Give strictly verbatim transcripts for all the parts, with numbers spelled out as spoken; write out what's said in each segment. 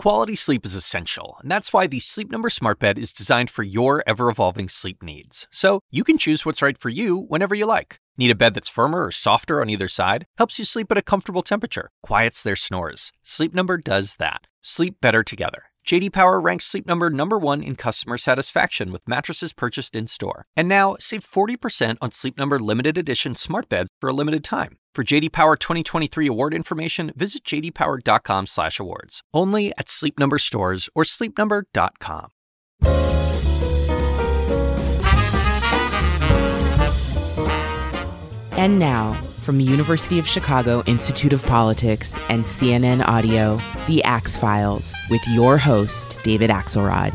Quality sleep is essential, and that's why the Sleep Number Smart Bed is designed for your ever-evolving sleep needs. So you can choose what's right for you whenever you like. Need a bed that's firmer or softer on either side? Helps you sleep at a comfortable temperature. Quiets their snores. Sleep Number does that. Sleep better together. J D Power ranks Sleep Number number one in customer satisfaction with mattresses purchased in-store. And now, save forty percent on Sleep Number limited edition smart beds for a limited time. For J D Power twenty twenty-three award information, visit j d power dot com slash awards. Only at Sleep Number stores or sleep number dot com. And now, from the University of Chicago Institute of Politics and C N N Audio, The Axe Files, with your host, David Axelrod.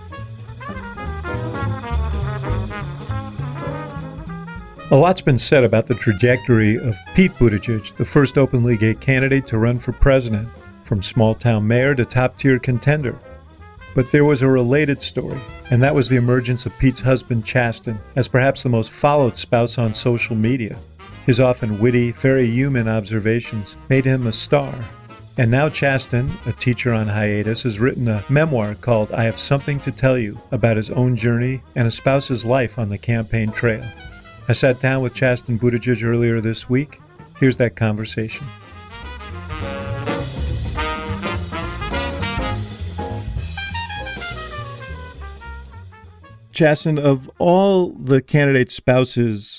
A lot's been said about the trajectory of Pete Buttigieg, the first openly gay candidate to run for president, from small-town mayor to top-tier contender. But there was a related story, and that was the emergence of Pete's husband, Chasten, as perhaps the most followed spouse on social media. His often witty, very human observations made him a star. And now Chasten, a teacher on hiatus, has written a memoir called I Have Something to Tell You about his own journey and a spouse's life on the campaign trail. I sat down with Chasten Buttigieg earlier this week. Here's that conversation. Chasten, of all the candidate spouses,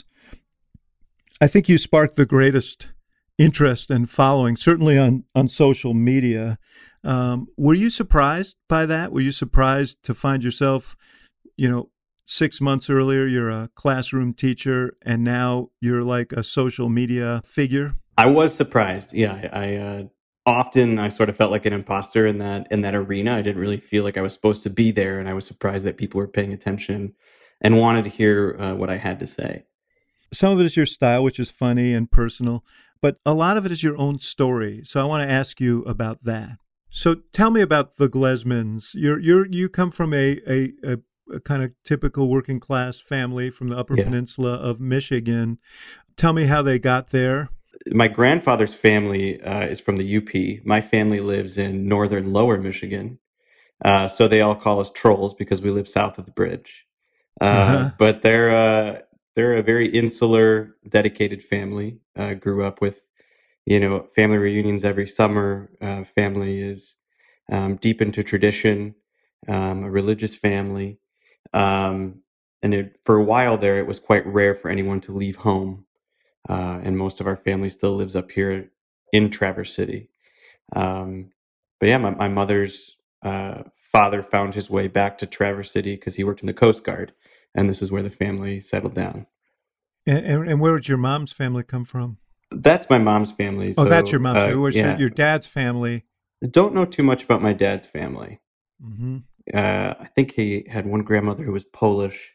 I think you sparked the greatest interest and following, certainly on, on social media. Um, were you surprised by that? Were you surprised to find yourself, you know, six months earlier, you're a classroom teacher, and now you're like a social media figure? I was surprised. Yeah, I uh, often I sort of felt like an imposter in that in that arena. I didn't really feel like I was supposed to be there, and I was surprised that people were paying attention and wanted to hear uh, what I had to say. Some of it is your style, which is funny and personal, but a lot of it is your own story. So I want to ask you about that. So tell me about the Glesmans. You're you're you come from a a, a, a kind of typical working class family from the Upper yeah. Peninsula of Michigan. Tell me how they got there. My grandfather's family uh, is from the U P. My family lives in northern Lower Michigan, uh, so they all call us trolls because we live south of the bridge. Uh, uh-huh. But they're uh, they're a very insular, dedicated family. Uh, grew up with, you know, family reunions every summer. Uh, family is um, deep into tradition, um, a religious family. Um, and it, for a while there, it was quite rare for anyone to leave home. Uh, and most of our family still lives up here in Traverse City. Um, but yeah, my, my mother's uh, father found his way back to Traverse City because he worked in the Coast Guard. And this is where the family settled down. And, and, and where did your mom's family come from? That's my mom's family. Oh, so, that's your mom's uh, family. Where's yeah. your dad's family? I don't know too much about my dad's family. Mm-hmm. Uh, I think he had one grandmother who was Polish.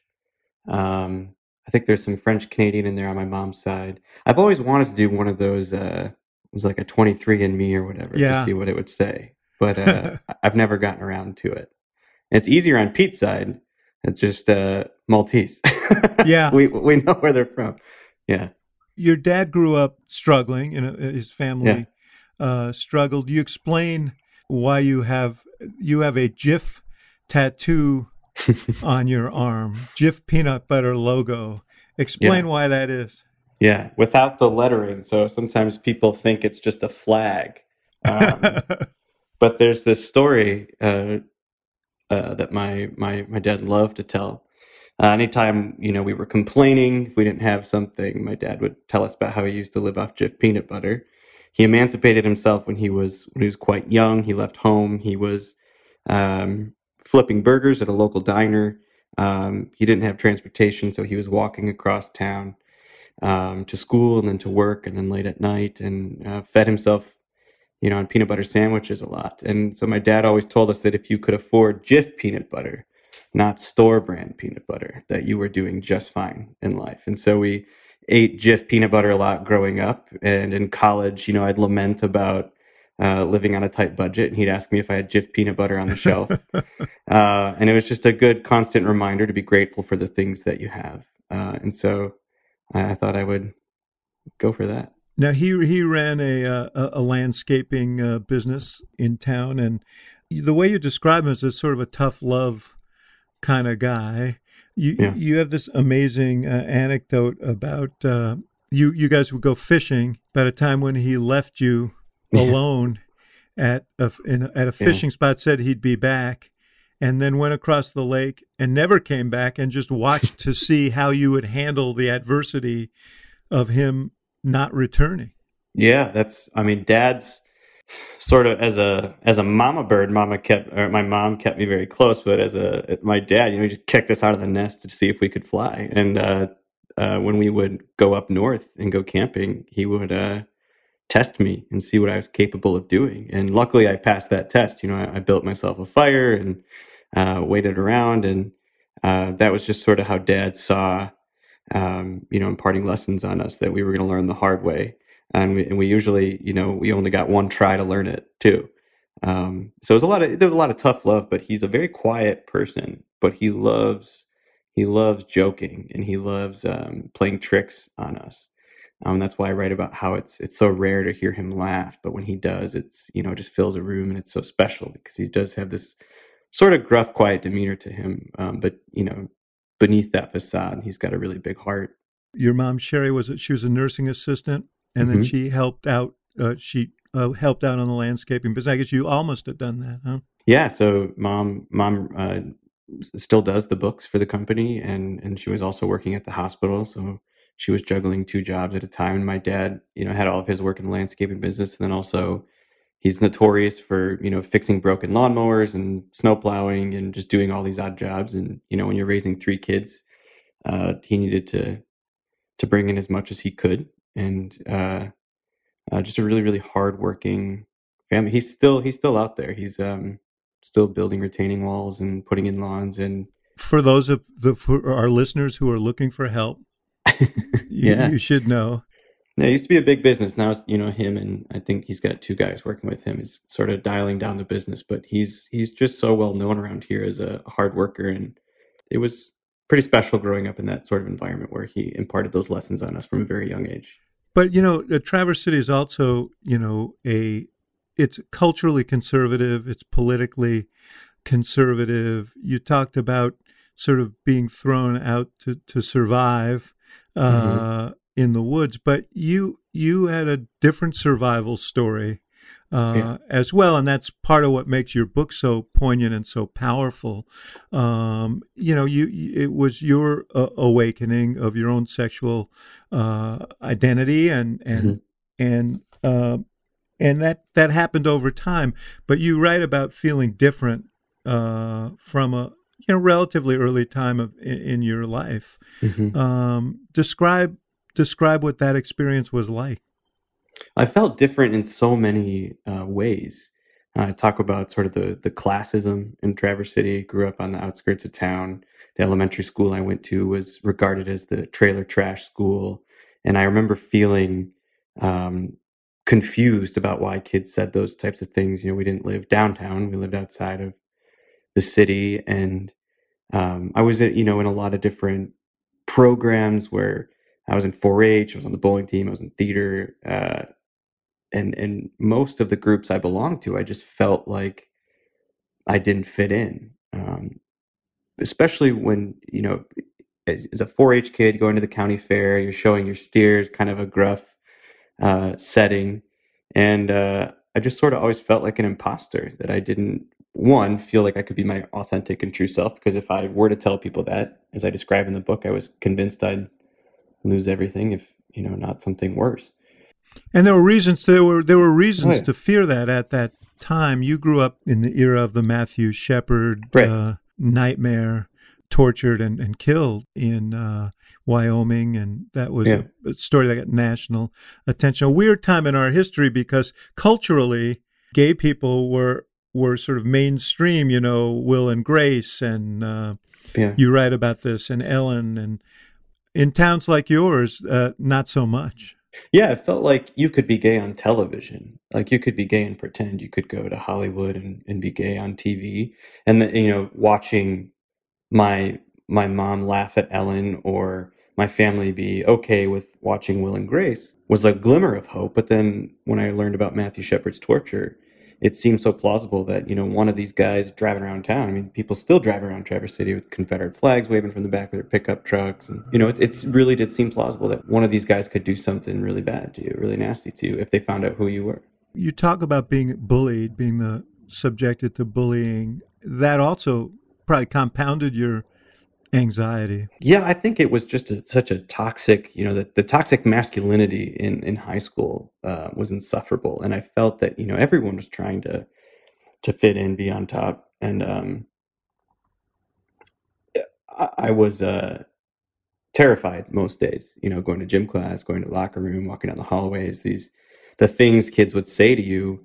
Um, I think there's some French Canadian in there on my mom's side. I've always wanted to do one of those. Uh, it was like a twenty-three and me or whatever yeah. to see what it would say. But uh, I've never gotten around to it. It's easier on Pete's side. It's just uh, Maltese. yeah, we we know where they're from. Yeah. Your dad grew up struggling, and his family yeah. uh, struggled. You explain why you have you have a Jif tattoo on your arm, Jif peanut butter logo. Explain yeah. why that is. Yeah, without the lettering. So sometimes people think it's just a flag. Um, but there's this story uh, uh, that my, my, my dad loved to tell. Uh, anytime, you know, we were complaining, if we didn't have something, my dad would tell us about how he used to live off Jif peanut butter. He emancipated himself when he was when he was quite young. He left home. He was um, flipping burgers at a local diner. Um, he didn't have transportation, so he was walking across town um, to school and then to work and then late at night, and uh, fed himself, you know, on peanut butter sandwiches a lot. And so my dad always told us that if you could afford Jif peanut butter, not store brand peanut butter, that you were doing just fine in life. And so we ate Jif peanut butter a lot growing up. And in college, you know, I'd lament about uh, living on a tight budget, and he'd ask me if I had Jif peanut butter on the shelf. uh, and it was just a good constant reminder to be grateful for the things that you have. Uh, and so I, I thought I would go for that. Now he he ran a uh, a, a landscaping uh, business in town, and the way you describe him is a sort of a tough love kind of guy. You Yeah. you have this amazing uh, anecdote about uh, you you guys would go fishing at a time when he left you alone at a in, at a fishing Yeah. spot, said he'd be back, and then went across the lake and never came back, and just watched to see how you would handle the adversity of him not returning. Yeah, that's, I mean, dad's sort of as a as a mama bird, mama kept, or my mom kept me very close, but as a my dad, you know, he just kicked us out of the nest to see if we could fly. And uh, uh, when we would go up north and go camping, he would uh, test me and see what I was capable of doing. And luckily, I passed that test. You know, I, I built myself a fire and uh, waited around, and uh, that was just sort of how Dad saw, um, you know, imparting lessons on us that we were going to learn the hard way. And we, and we usually, you know, we only got one try to learn it too. Um, so there's a lot of there's a lot of tough love, but he's a very quiet person. But he loves he loves joking, and he loves um, playing tricks on us. Um, that's why I write about how it's it's so rare to hear him laugh, but when he does, it's, you know, it just fills a room, and it's so special because he does have this sort of gruff, quiet demeanor to him. Um, but you know, beneath that facade, he's got a really big heart. Your mom, Sherry, was it? She was a nursing assistant, and then Mhm. she helped out. Uh, she uh, helped out on the landscaping business. I guess you almost had done that, huh? Yeah, so mom mom uh, s- still does the books for the company, and and she was also working at the hospital, so she was juggling two jobs at a time. And my dad, you know, had all of his work in the landscaping business, and then also he's notorious for, you know, fixing broken lawnmowers and snow plowing and just doing all these odd jobs. And you know, when you're raising three kids, uh, he needed to to bring in as much as he could, and uh, uh, just a really really hardworking family. He's still he's still out there. He's um, still building retaining walls and putting in lawns and For those of the for our listeners who are looking for help, you, yeah. you should know. Yeah, it used to be a big business. Now it's, you know, him, and I think he's got two guys working with him. Is sort of dialing down the business, but he's he's just so well known around here as a hard worker, and it was pretty special growing up in that sort of environment where he imparted those lessons on us from a very young age. But you know, uh, Traverse City is also, you know, a it's culturally conservative. It's politically conservative. You talked about sort of being thrown out to to survive uh, hmm in the woods, but you you had a different survival story uh, Yeah. as well, and that's part of what makes your book so poignant and so powerful. Um, you know, you you- it was your uh, awakening of your own sexual uh, identity, and hmm and and uh, and that that happened over time. But you write about feeling different uh, from a you know relatively early time of in, in your life. hmm Um, describe describe what that experience was like. I felt different in so many uh, ways. I talk about sort of the the classism in Traverse City. Grew up on the outskirts of town. The elementary school I went to was regarded as the trailer trash school, and I remember feeling um, confused about why kids said those types of things. You know, we didn't live downtown; we lived outside of the city, and um, I was, uh, you know, in a lot of different programs where I was in four H, I was on the bowling team, I was in theater, uh, and and most of the groups I belonged to, I just felt like I didn't fit in. Um, especially when, you know, as, as a four H kid going to the county fair, you're showing your steers, kind of a gruff uh, setting, and uh, I just sort of always felt like an imposter, that I didn't, one, feel like I could be my authentic and true self, because if I were to tell people that, as I describe in the book, I was convinced I'd lose everything, if, you know, not something worse. And there were reasons. There were there were reasons Oh, yeah. to fear that at that time. You grew up in the era of the Matthew Shepard Right. uh, nightmare, tortured and, and killed in uh, Wyoming, and that was Yeah. a, a story that got national attention. A weird time in our history because culturally, gay people were were sort of mainstream. You know, Will and Grace, and uh, Yeah. you write about this, and Ellen, and in towns like yours, uh, not so much. Yeah, it felt like you could be gay on television. Like you could be gay and pretend. You could go to Hollywood and, and be gay on T V. And the, you know, watching my my mom laugh at Ellen, or my family be okay with watching Will and Grace was a glimmer of hope. But then when I learned about Matthew Shepard's torture, it seemed so plausible that, you know, one of these guys driving around town, I mean, people still drive around Traverse City with Confederate flags waving from the back of their pickup trucks. And, you know, it it's really did seem plausible that one of these guys could do something really bad to you, really nasty to you, if they found out who you were. You talk about being bullied, being the subjected to bullying. That also probably compounded your anxiety. Yeah, I think it was just a, such a toxic, you know, the, the toxic masculinity in, in high school uh, was insufferable. And I felt that, you know, everyone was trying to to fit in, be on top. And um, I, I was uh, terrified most days, you know, going to gym class, going to the locker room, walking down the hallways, these, the things kids would say to you,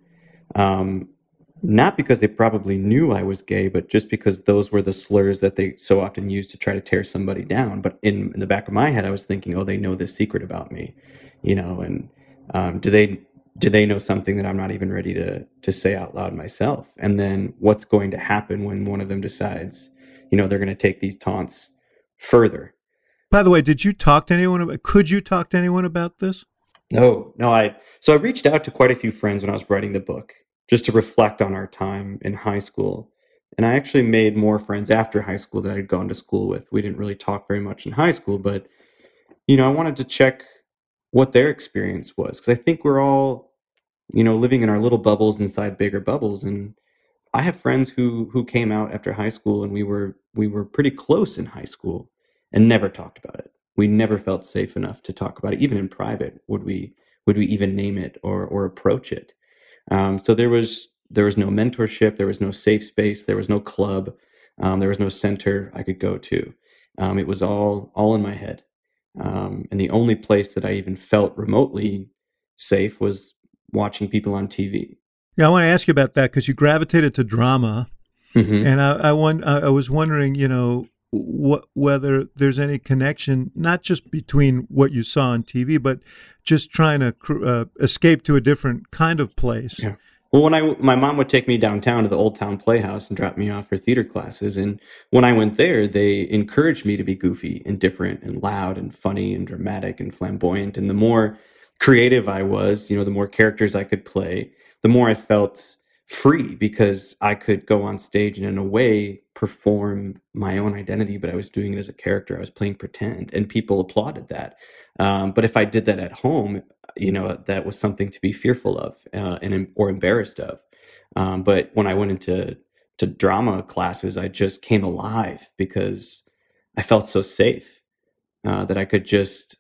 um, not because they probably knew I was gay, but just because those were the slurs that they so often used to try to tear somebody down. But in, in the back of my head, I was thinking, oh, they know this secret about me, you know, and um, do they do they know something that I'm not even ready to to say out loud myself? And then what's going to happen when one of them decides, you know, they're going to take these taunts further? By the way, did you talk to anyone about, could you talk to anyone about this? No, no. I so I reached out to quite a few friends when I was writing the book, just to reflect on our time in high school. And I actually made more friends after high school that I'd gone to school with. We didn't really talk very much in high school, but, you know, I wanted to check what their experience was. Because I think we're all, you know, living in our little bubbles inside bigger bubbles. And I have friends who who came out after high school, and we were we were pretty close in high school and never talked about it. We never felt safe enough to talk about it. Even in private, would we would we even name it or or approach it? Um, so there was there was no mentorship, there was no safe space, there was no club, um, there was no center I could go to. Um, it was all all in my head, um, and the only place that I even felt remotely safe was watching people on T V. Yeah, I want to ask you about that because you gravitated to drama, Mm-hmm. and I I, won- I was wondering, you know, what whether there's any connection, not just between what you saw on T V, but just trying to uh, escape to a different kind of place. Yeah. Well, when I my mom would take me downtown to the Old Town Playhouse and drop me off for theater classes, and when I went there, they encouraged me to be goofy and different and loud and funny and dramatic and flamboyant. And the more creative I was, you know, the more characters I could play, the more I felt free because I could go on stage and in a way perform my own identity, but I was doing it as a character. I was playing pretend, and people applauded that. Um, but if I did that at home, you know, that was something to be fearful of uh, and or embarrassed of. Um, but when I went into to drama classes, I just came alive because I felt so safe uh, that I could just,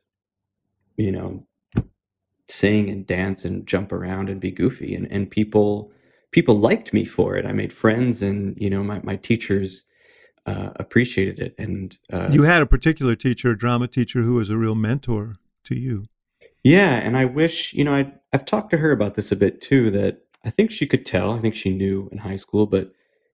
you know, sing and dance and jump around and be goofy, and and people. People liked me for it. I made friends, and you know, my my teachers uh, appreciated it. And uh, you had a particular teacher, a drama teacher, who was a real mentor to you. Yeah, and I wish, you know, I I've talked to her about this a bit too. That I think she could tell. I think she knew in high school, but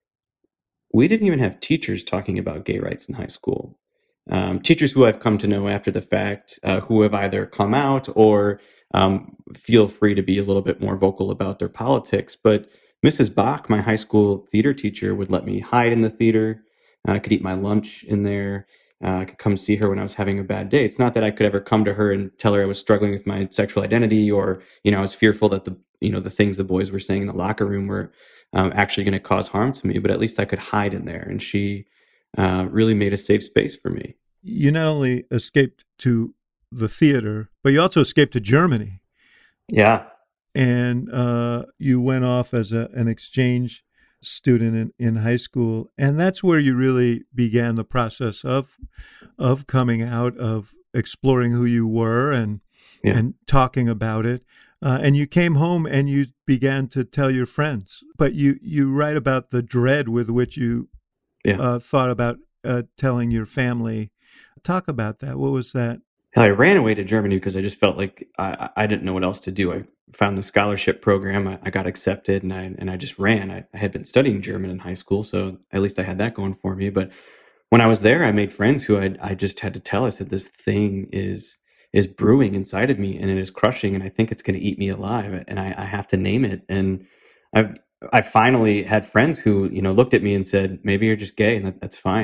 we didn't even have teachers talking about gay rights in high school. Um, teachers who I've come to know after the fact, uh, who have either come out or um, feel free to be a little bit more vocal about their politics, but Missus Bach, my high school theater teacher, would let me hide in the theater. Uh, I could eat my lunch in there. Uh, I could come see her when I was having a bad day. It's not that I could ever come to her and tell her I was struggling with my sexual identity, or, you know, I was fearful that the, you know, the things the boys were saying in the locker room were um, actually going to cause harm to me. But at least I could hide in there, and she uh, really made a safe space for me. You not only escaped to the theater, but you also escaped to Germany. Yeah. And uh, you went off as a, an exchange student in, in high school. And that's where you really began the process of of coming out, of exploring who you were and yeah. and talking about it. Uh, and you came home and you began to tell your friends. But you, you write about the dread with which you yeah. uh, thought about uh, telling your family. Talk about that. What was that? I ran away to Germany because I just felt like I, I didn't know what else to do. I found the scholarship program. I, I got accepted, and I and I just ran. I, I had been studying German in high school, so at least I had that going for me. But when I was there, I made friends who I I just had to tell. I said, this thing is is brewing inside of me, and it is crushing, and I think it's going to eat me alive, and I, I have to name it. And I I finally had friends who, you know, looked at me and said, maybe you're just gay, and that, that's fine.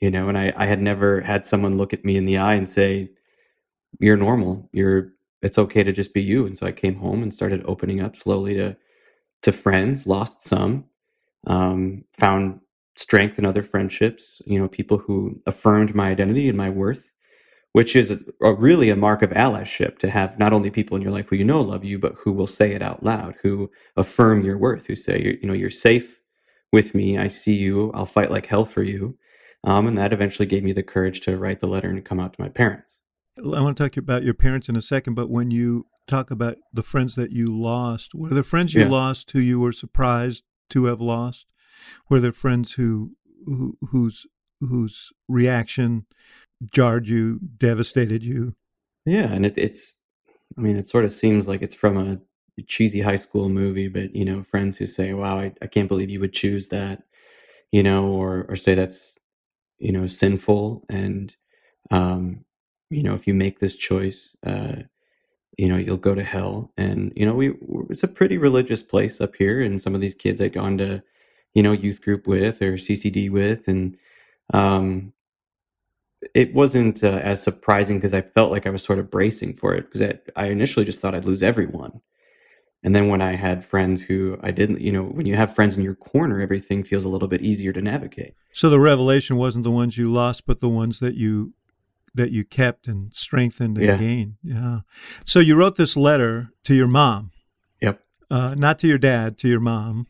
you know, and I, I had never had someone look at me in the eye and say, you're normal. You're, it's okay to just be you. And so I came home and started opening up slowly to, to friends, lost some, um, found strength in other friendships, you know, people who affirmed my identity and my worth, which is a, a really a mark of allyship, to have not only people in your life who you know love you, but who will say it out loud, who affirm your worth, who say, you know, you're safe with me. I see you. I'll fight like hell for you. Um, and that eventually gave me the courage to write the letter and to come out to my parents. I want to talk about your parents in a second, but when you talk about the friends that you lost, were there friends you Yeah. lost who you were surprised to have lost? Were there friends who, who whose whose reaction jarred you, devastated you? Yeah, and it, it's, I mean, it sort of seems like it's from a cheesy high school movie, but, you know, friends who say, wow, I, I can't believe you would choose that, you know, or, or say that's, you know, sinful. And, um, you know, if you make this choice, uh, you know, you'll go to hell. And, you know, we, it's a pretty religious place up here. And some of these kids I'd gone to, you know, youth group with or C C D with. And, um, it wasn't uh, as surprising because I felt like I was sort of bracing for it, because I, I initially just thought I'd lose everyone. And then when I had friends who I didn't, you know, when you have friends in your corner, everything feels a little bit easier to navigate. So the revelation wasn't the ones you lost, but the ones that you that you kept and strengthened and Yeah. gained. Yeah. So you wrote this letter to your mom, Yep. uh, not to your dad, to your mom.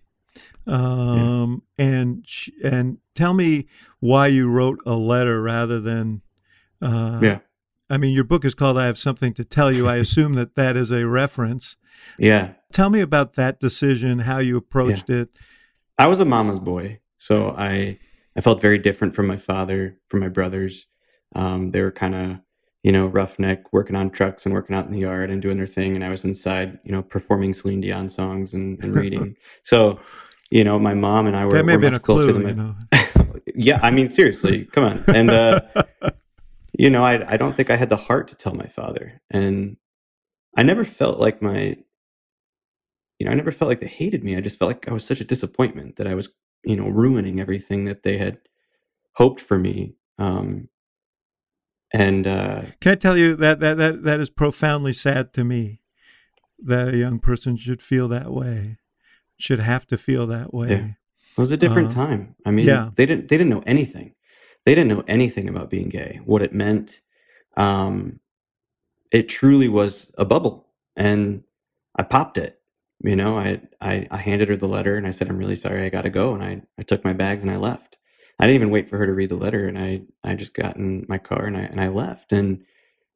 Um, yeah. And sh- and tell me why you wrote a letter rather than. Uh, yeah. I mean, your book is called "I Have Something to Tell You." I assume that that is a reference. Yeah. Tell me about that decision, how you approached yeah. it. I was a mama's boy, so I I felt very different from my father, from my brothers. Um, they were kind of, you know, roughneck, working on trucks and working out in the yard and doing their thing, and I was inside, you know, performing Celine Dion songs and, and reading. So, you know, my mom and I were, that may were have been much a closer clue, than my. You know? Yeah, I mean, seriously, come on, and uh, you know, I I don't think I had the heart to tell my father, and I never felt like my. You know, I never felt like they hated me. I just felt like I was such a disappointment that I was, you know, ruining everything that they had hoped for me. Um, and uh, can I tell you that, that that that is profoundly sad to me, that a young person should feel that way, should have to feel that way. Yeah. It was a different uh, time. I mean, yeah. they didn't they didn't know anything. They didn't know anything about being gay, what it meant. Um, it truly was a bubble, and I popped it. You know, I, I, I handed her the letter and I said, I'm really sorry, I got to go. And I, I took my bags and I left. I didn't even wait for her to read the letter. And I, I just got in my car and I, and I left. And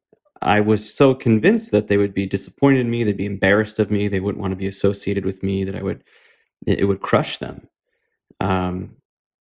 I was so convinced that they would be disappointed in me. They'd be embarrassed of me. They wouldn't want to be associated with me, that I would, it, it would crush them. Um,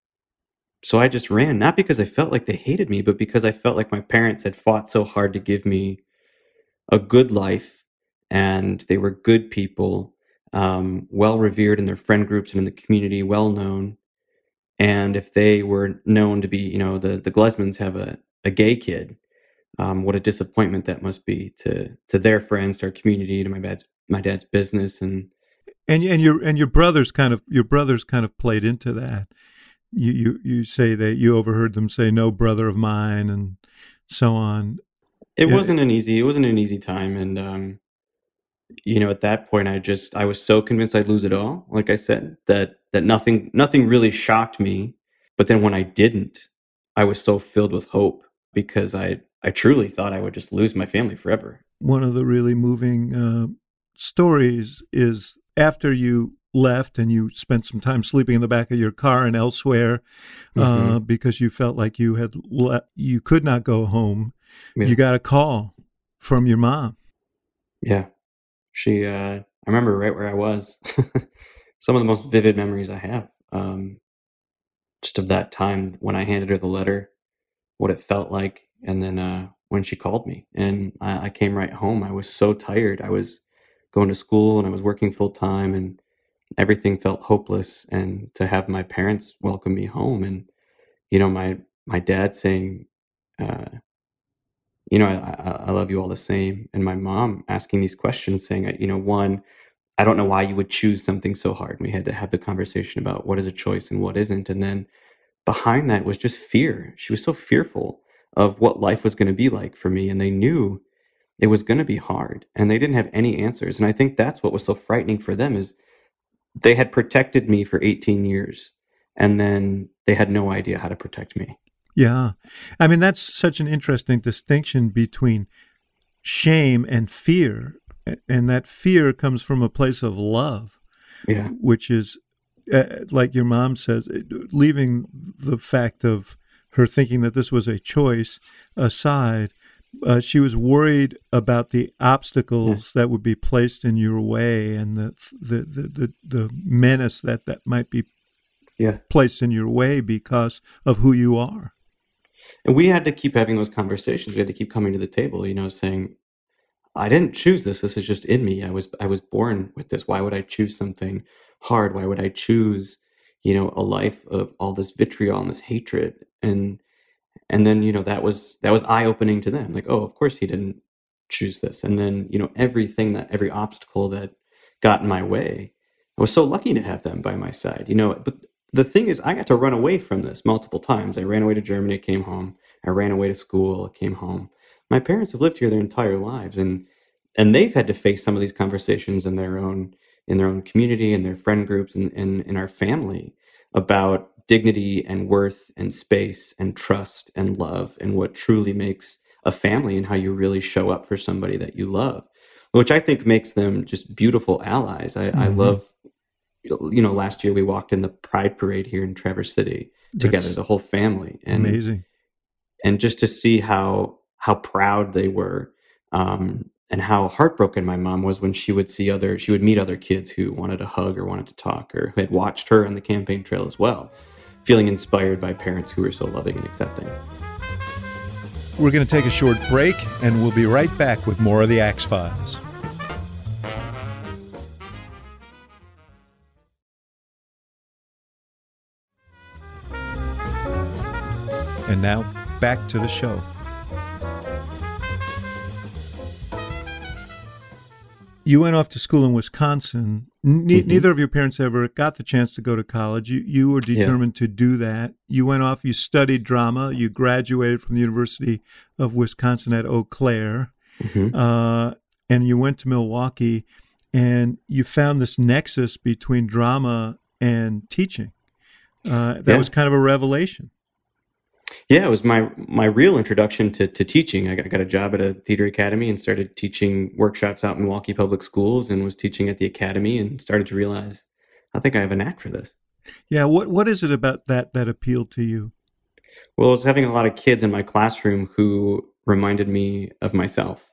so I just ran, not because I felt like they hated me, but because I felt like my parents had fought so hard to give me a good life, and they were good people. Um, well revered in their friend groups and in the community, well known. And if they were known to be, you know, the, the Glesmans have a, a gay kid, um, what a disappointment that must be to to their friends, to our community, to my dad's my dad's business, and and and your and your brothers kind of your brothers kind of played into that. You you you say that you overheard them say, "No brother of mine," and so on. It yeah. wasn't an easy. It wasn't an easy time, and. Um, You know, at that point, I just, I was so convinced I'd lose it all. Like I said, that, that nothing, nothing really shocked me. But then when I didn't, I was so filled with hope, because I, I truly thought I would just lose my family forever. One of the really moving uh, stories is after you left and you spent some time sleeping in the back of your car and elsewhere, uh, mm-hmm. because you felt like you had, le- you could not go home. Yeah. You got a call from your mom. Yeah. She, uh, I remember right where I was. Some of the most vivid memories I have, um, just of that time when I handed her the letter, what it felt like, and then uh, when she called me. And I, I came right home. I was so tired. I was going to school and I was working full time, and everything felt hopeless. And to have my parents welcome me home, and you know, my my dad saying, Uh, you know, I, I love you all the same. And my mom asking these questions saying, you know, one, I don't know why you would choose something so hard. And we had to have the conversation about what is a choice and what isn't. And then behind that was just fear. She was so fearful of what life was going to be like for me. And they knew it was going to be hard, and they didn't have any answers. And I think that's what was so frightening for them, is they had protected me for eighteen years, and then they had no idea how to protect me. Yeah. I mean, that's such an interesting distinction between shame and fear. And that fear comes from a place of love, yeah. which is, uh, like your mom says, leaving the fact of her thinking that this was a choice aside. Uh, she was worried about the obstacles yeah. that would be placed in your way, and the the the the, the menace that, that might be yeah. placed in your way because of who you are. And we had to keep having those conversations. We had to keep coming to the table, you know, saying, I didn't choose this. This is just in me. I was I was born with this. Why would I choose something hard? Why would I choose, you know, a life of all this vitriol and this hatred? And And then, you know, that was that was eye-opening to them. Like, oh, of course he didn't choose this. And then, you know, everything that every obstacle that got in my way, I was so lucky to have them by my side, you know. But the thing is, I got to run away from this multiple times. I ran away to Germany, came home. I ran away to school, came home. My parents have lived here their entire lives, and and they've had to face some of these conversations in their own in their own community, in their friend groups, and in, in our family about dignity and worth and space and trust and love and what truly makes a family and how you really show up for somebody that you love, which I think makes them just beautiful allies. I, mm-hmm. I love, you know, last year we walked in the Pride Parade here in Traverse City together, That's the whole family. And, amazing. And just to see how, how proud they were, um, and how heartbroken my mom was when she would see other, she would meet other kids who wanted a hug or wanted to talk or who had watched her on the campaign trail as well, feeling inspired by parents who were so loving and accepting. We're going to take a short break, and we'll be right back with more of the Axe Files. And now, back to the show. You went off to school in Wisconsin. Ne- mm-hmm. Neither of your parents ever got the chance to go to college. You you were determined yeah. to do that. You went off, you studied drama. You graduated from the University of Wisconsin at Eau Claire. Mm-hmm. Uh, and you went to Milwaukee, and you found this nexus between drama and teaching. Uh, that yeah. was kind of a revelation. Yeah, it was my my real introduction to, to teaching. I got, got a job at a theater academy and started teaching workshops out in Milwaukee Public Schools, and was teaching at the academy, and started to realize, I think I have a knack for this. Yeah, what what is it about that that appealed to you? Well, I was having a lot of kids in my classroom who reminded me of myself,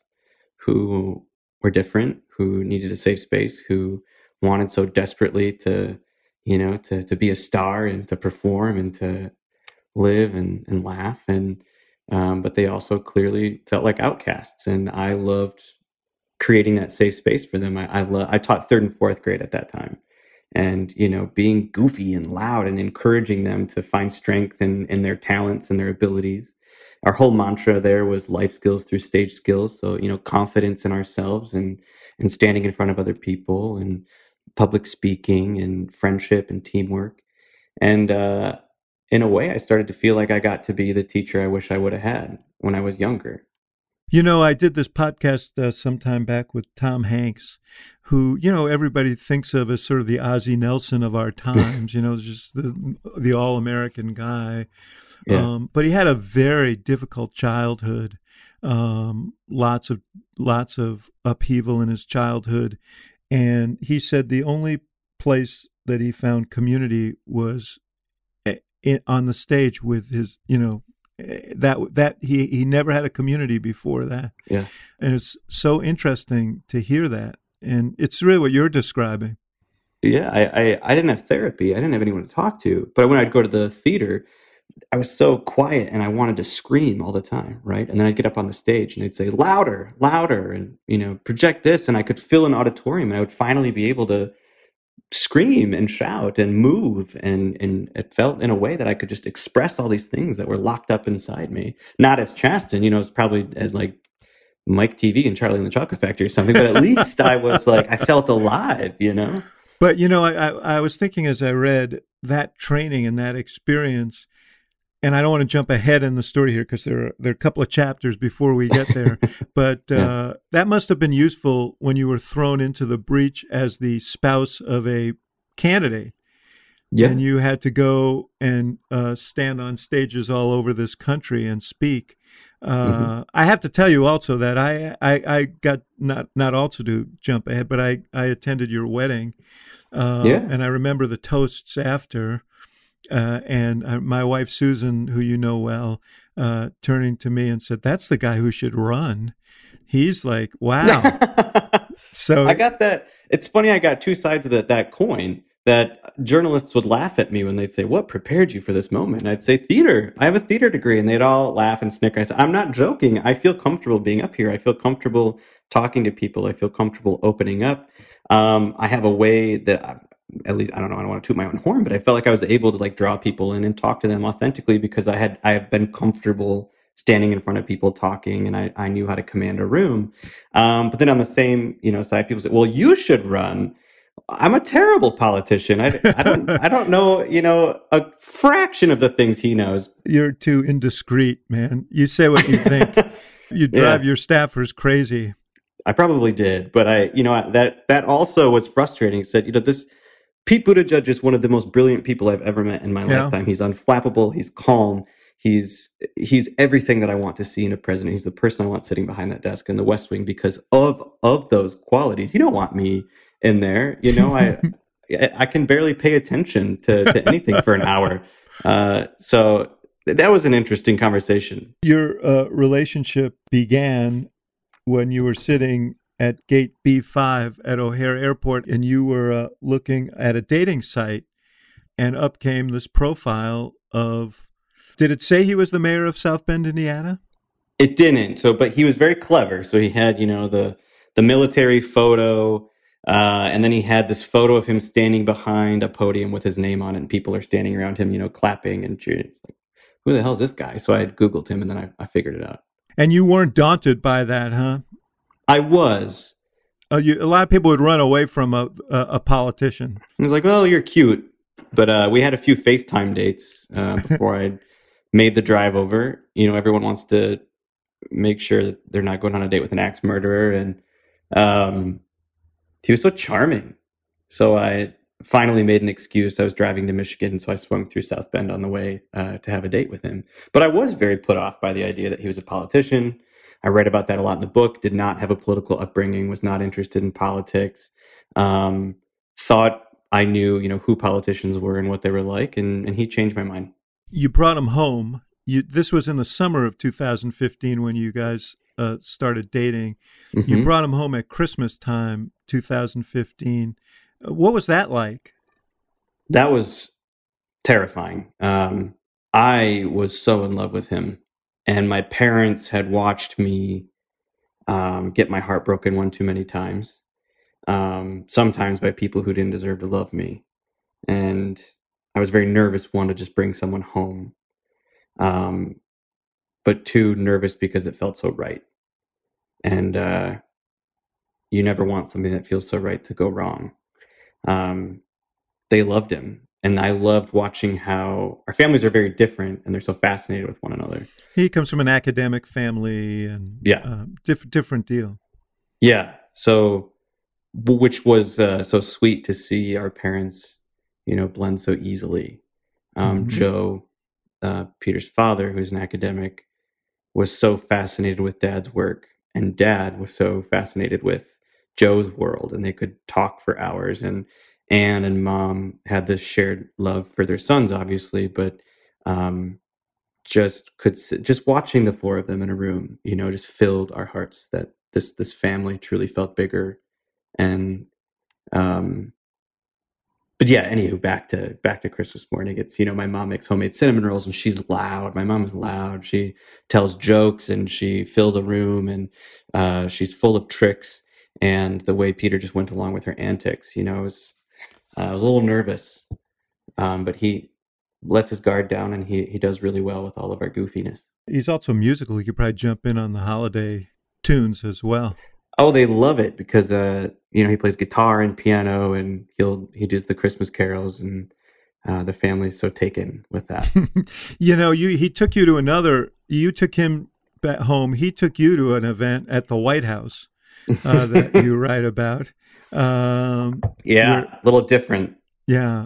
who were different, who needed a safe space, who wanted so desperately to, you know, to to be a star and to perform and to live and, and laugh, and um, but they also clearly felt like outcasts, and I loved creating that safe space for them. I I, lo- I taught third and fourth grade at that time, and you know, being goofy and loud and encouraging them to find strength in, in their talents and their abilities. Our whole mantra there was life skills through stage skills. So you know, confidence in ourselves and and standing in front of other people, and public speaking and friendship and teamwork, and uh, in a way, I started to feel like I got to be the teacher I wish I would have had when I was younger. You know, I did this podcast uh, some time back with Tom Hanks, who, you know, everybody thinks of as sort of the Ozzie Nelson of our times, you know, just the the all-American guy. Yeah. Um, but he had a very difficult childhood, um, lots of lots of upheaval in his childhood. And he said the only place that he found community was In, on the stage with his, you know, that that he he never had a community before that. Yeah, and it's so interesting to hear that, and it's really what you're describing. Yeah, I, I I didn't have therapy. I didn't have anyone to talk to. But when I'd go to the theater, I was so quiet, and I wanted to scream all the time, right? And then I'd get up on the stage, and they'd say louder, louder, and you know, project this, and I could fill an auditorium, and I would finally be able to scream and shout and move, and and it felt in a way that I could just express all these things that were locked up inside me. Not as Chasten, you know, it's probably as like Mike T V and Charlie and the Chocolate Factory or something, but at least I was like, I felt alive, you know? But, you know, I, I, I was thinking as I read that training and that experience, and I don't want to jump ahead in the story here because there are, there are a couple of chapters before we get there, but uh, yeah. that must have been useful when you were thrown into the breach as the spouse of a candidate. Yeah. And you had to go and uh, stand on stages all over this country and speak. Uh, mm-hmm. I have to tell you also that I, I, I got not not also to jump ahead, but I, I attended your wedding. Uh, yeah. And I remember the toasts after. Uh, and uh, my wife, Susan, who you know well, uh, turning to me and said, "That's the guy who should run." He's like, wow. So I got that. It's funny. I got two sides of that, that coin. That journalists would laugh at me when they'd say, "What prepared you for this moment?" And I'd say, "Theater. I have a theater degree." And they'd all laugh and snicker. I said, "I'm not joking. I feel comfortable being up here. I feel comfortable talking to people. I feel comfortable opening up. Um, I have a way that, I, at least, I don't know, I don't want to toot my own horn, but I felt like I was able to like draw people in and talk to them authentically because I had I have been comfortable standing in front of people talking, and I, I knew how to command a room. Um, but then on the same you know side, people say, "Well, you should run." I'm a terrible politician. I, I don't I don't know, you know, a fraction of the things he knows. You're too indiscreet, man. You say what you think. You drive yeah. your staffers crazy. I probably did, but I, you know, that that also was frustrating. It said, you know, this Pete Buttigieg is one of the most brilliant people I've ever met in my yeah. lifetime. He's unflappable. He's calm. He's he's everything that I want to see in a president. He's the person I want sitting behind that desk in the West Wing because of of those qualities. You don't want me in there, you know, I I can barely pay attention to, to anything for an hour. Uh, so that was an interesting conversation. Your uh, relationship began when you were sitting at gate B five at O'Hare Airport and you were uh, looking at a dating site and up came this profile of, did it say he was the mayor of South Bend, Indiana? It didn't. So, but he was very clever. So he had, you know, the, the military photo. Uh, and then he had this photo of him standing behind a podium with his name on it, and people are standing around him, you know, clapping and cheering. It's like, who the hell is this guy? So I had Googled him, and then I, I figured it out. And you weren't daunted by that, huh? I was. Uh, you, a lot of people would run away from a, a, a politician. I was like, well, you're cute. But uh, we had a few FaceTime dates uh, before I made the drive over. You know, everyone wants to make sure that they're not going on a date with an axe murderer, and um he was so charming. So I finally made an excuse. I was driving to Michigan, so I swung through South Bend on the way uh, to have a date with him. But I was very put off by the idea that he was a politician. I read about that a lot in the book, did not have a political upbringing, was not interested in politics, um, thought I knew, you know, who politicians were and what they were like, and, and he changed my mind. You brought him home. You, this was in the summer of two thousand fifteen when you guys uh, started dating. Mm-hmm. You brought him home at Christmas time, two thousand fifteen. What was that like? That was terrifying. Um, I was so in love with him, and my parents had watched me um, get my heart broken one too many times, um, sometimes by people who didn't deserve to love me. And I was very nervous, one, to just bring someone home, um, but two, nervous because it felt so right. And uh, you never want something that feels so right to go wrong. Um, they loved him, and I loved watching how our families are very different, and they're so fascinated with one another. He comes from an academic family, and yeah, uh, diff- different deal. Yeah, so which was uh, so sweet to see our parents, you know, blend so easily. Um, mm-hmm. Joe, uh, Peter's father, who's an academic, was so fascinated with Dad's work, and Dad was so fascinated with Joe's world, and they could talk for hours. And Anne and Mom had this shared love for their sons, obviously, but um, just could sit, just watching the four of them in a room, you know, just filled our hearts that this this family truly felt bigger. And um, but yeah, anywho, back to back to Christmas morning. It's, you know, my mom makes homemade cinnamon rolls, and she's loud. My mom is loud. She tells jokes, and she fills a room, and uh, she's full of tricks. And the way Peter just went along with her antics, you know, I was, uh, I was a little nervous, um, but he lets his guard down, and he he does really well with all of our goofiness. He's also musical. He could probably jump in on the holiday tunes as well. Oh, they love it because, uh, you know, he plays guitar and piano, and he'll he does the Christmas carols, and uh, the family's so taken with that. You know, you he took you to another. You took him back home. He took you to an event at the White House uh, that you write about. Um, yeah, a little different. Yeah.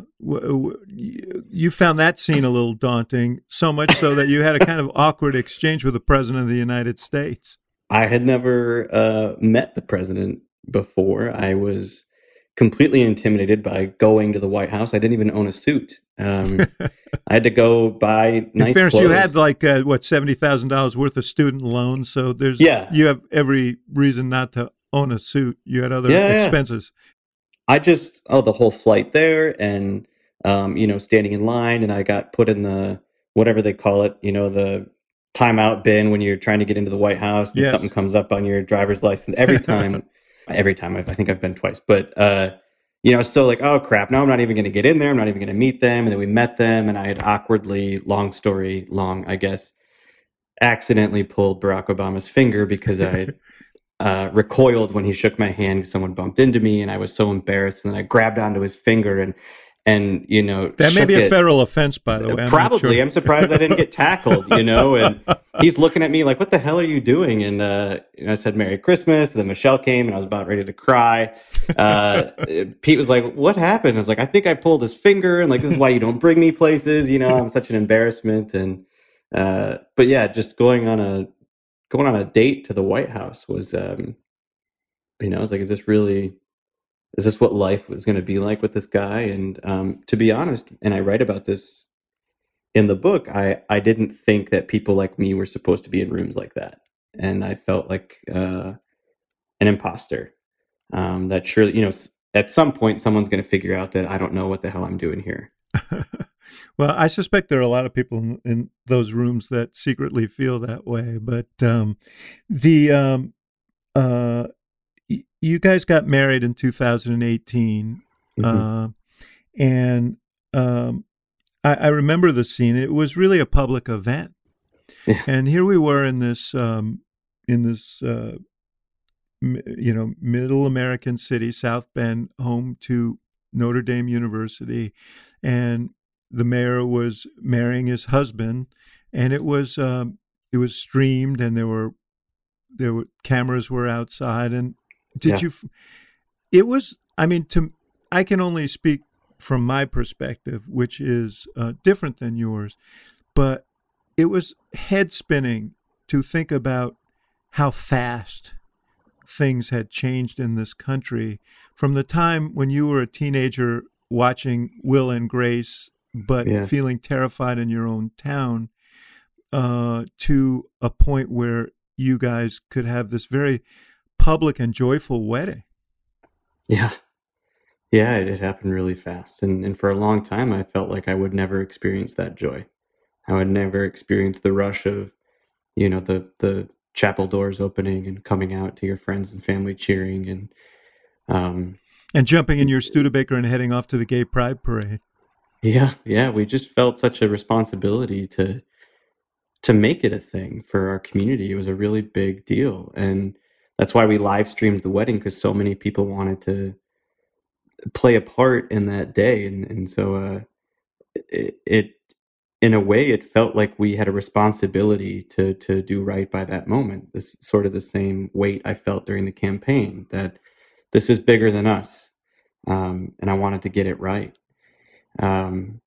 You found that scene a little daunting, so much so that you had a kind of awkward exchange with the President of the United States. I had never uh, met the president before. I was completely intimidated by going to the White House. I didn't even own a suit. Um, I had to go buy nice In fairness, clothes. you had like, uh, what, seventy thousand dollars worth of student loans, so there's yeah. you have every reason not to own a suit. You had other yeah, expenses. Yeah. I just, oh, the whole flight there and, um, you know, standing in line, and I got put in the, whatever they call it, you know, the timeout bin when you're trying to get into the White House and yes. something comes up on your driver's license. Every time, every time, I've, I think I've been twice, but, uh, you know, so like, oh crap, now I'm not even going to get in there. I'm not even going to meet them. And then we met them, and I had awkwardly, long story long, I guess, accidentally pulled Barack Obama's finger because I uh, recoiled when he shook my hand because someone bumped into me, and I was so embarrassed. And then I grabbed onto his finger and, and you know, that may be a it. federal offense, by the way. I'm Probably. sure. I'm surprised I didn't get tackled, you know, and he's looking at me like, what the hell are you doing? And, uh, you know, I said, Merry Christmas. And then Michelle came, and I was about ready to cry. Uh, Pete was like, what happened? I was like, I think I pulled his finger, and like, this is why you don't bring me places. You know, I'm such an embarrassment. And, uh, but yeah, just going on a, going on a date to the White House was, um, you know, I was like, is this really, is this what life was going to be like with this guy? And um, to be honest, and I write about this in the book, I, I didn't think that people like me were supposed to be in rooms like that. And I felt like uh, an imposter. Um, that surely, you know, at some point, someone's going to figure out that I don't know what the hell I'm doing here. Well, I suspect there are a lot of people in, in those rooms that secretly feel that way. But um, the um, uh, y- you guys got married in two thousand eighteen, mm-hmm. uh, and um, I, I remember the scene. It was really a public event, yeah. And here we were in this um, in this uh, m- you know middle American city, South Bend, home to Notre Dame University, and the mayor was marrying his husband, and it was um, it was streamed, and there were there were cameras were outside. And did yeah. you? It was. I mean, to I can only speak from my perspective, which is uh, different than yours, but it was head spinning to think about how fast things had changed in this country from the time when you were a teenager watching Will and Grace, but yeah. feeling terrified in your own town, uh, to a point where you guys could have this very public and joyful wedding. Yeah. Yeah, it, it happened really fast. And, and for a long time, I felt like I would never experience that joy. I would never experience the rush of, you know, the, the chapel doors opening and coming out to your friends and family cheering and, um, and jumping in your Studebaker and heading off to the Gay Pride Parade. Yeah, yeah, we just felt such a responsibility to to make it a thing for our community. It was a really big deal, and that's why we live streamed the wedding, because so many people wanted to play a part in that day, and and so uh, it, it in a way it felt like we had a responsibility to to do right by that moment. This sort of the same weight I felt during the campaign, that this is bigger than us, um, and I wanted to get it right. Um,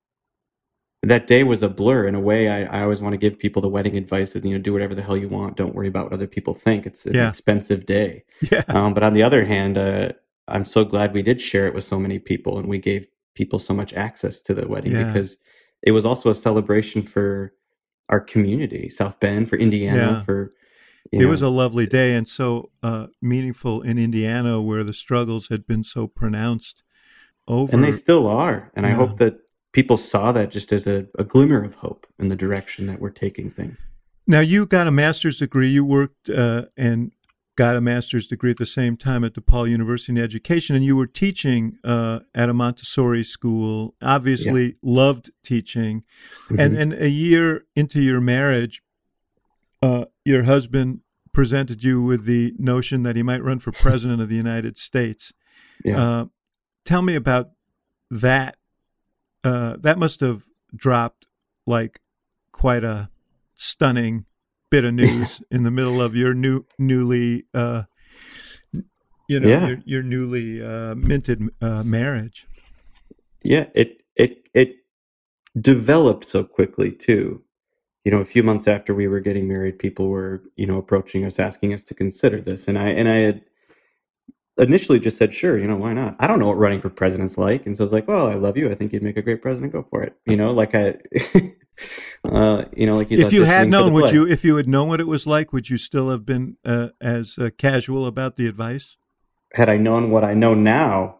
that day was a blur in a way. I, I always want to give people the wedding advice that, you know, do whatever the hell you want. Don't worry about what other people think. It's an yeah. expensive day. Yeah. Um, but on the other hand, uh, I'm so glad we did share it with so many people, and we gave people so much access to the wedding yeah. because it was also a celebration for our community, South Bend, for Indiana, yeah. for, you know, it was a lovely day, and so uh, meaningful in Indiana, where the struggles had been so pronounced over. And they still are. And yeah. I hope that people saw that just as a, a glimmer of hope in the direction that we're taking things. Now, you got a master's degree. You worked uh, and got a master's degree at the same time at DePaul University in education, and you were teaching uh, at a Montessori school, obviously yeah. loved teaching. Mm-hmm. And, and a year into your marriage, uh, your husband presented you with the notion that he might run for president of the United States. Yeah. Uh, tell me about that uh, that must have dropped like quite a stunning bit of news in the middle of your new newly uh, you know Yeah. your, your newly uh, minted uh, marriage. Yeah, it it it developed so quickly too. You know, a few months after we were getting married, people were, you know, approaching us, asking us to consider this, and I and I had initially just said, sure, you know, why not? I don't know what running for president's like, and so I was like, well, I love you. I think you'd make a great president. Go for it. You know, like I, uh, you know, like he's. If you had auditioning for known, the would play. you? If you had known what it was like, would you still have been uh, as uh, casual about the advice? Had I known what I know now,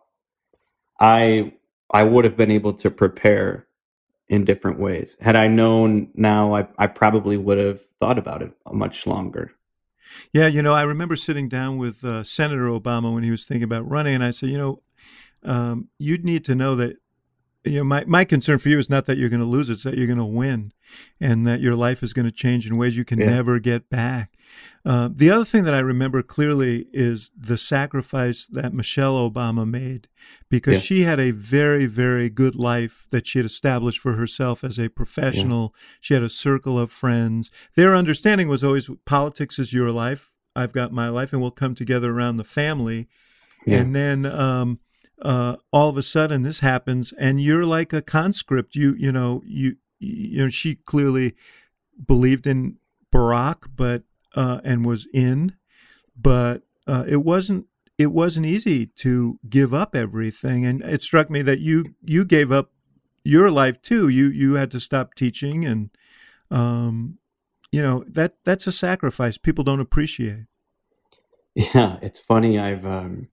I I would have been able to prepare in different ways. Had I known now, I I probably would have thought about it much longer. Yeah, you know, I remember sitting down with uh, Senator Obama when he was thinking about running, and I said, you know, um, you'd need to know that, you know, my, my concern for you is not that you're going to lose, it's that you're going to win, and that your life is going to change in ways you can Yeah. never get back. Uh, the other thing that I remember clearly is the sacrifice that Michelle Obama made, because Yeah. she had a very, very good life that she had established for herself as a professional. She had a circle of friends. Their understanding was always politics is your life. I've got my life, and we'll come together around the family. Yeah. And then um, uh, all of a sudden this happens, and you're like a conscript. You, you know, you, you know, she clearly believed in Barack, but uh, and was in, but uh, it wasn't. It wasn't easy to give up everything, and it struck me that you you gave up your life too. You you had to stop teaching, and um, you know that that's a sacrifice people don't appreciate. Yeah, it's funny. I've um,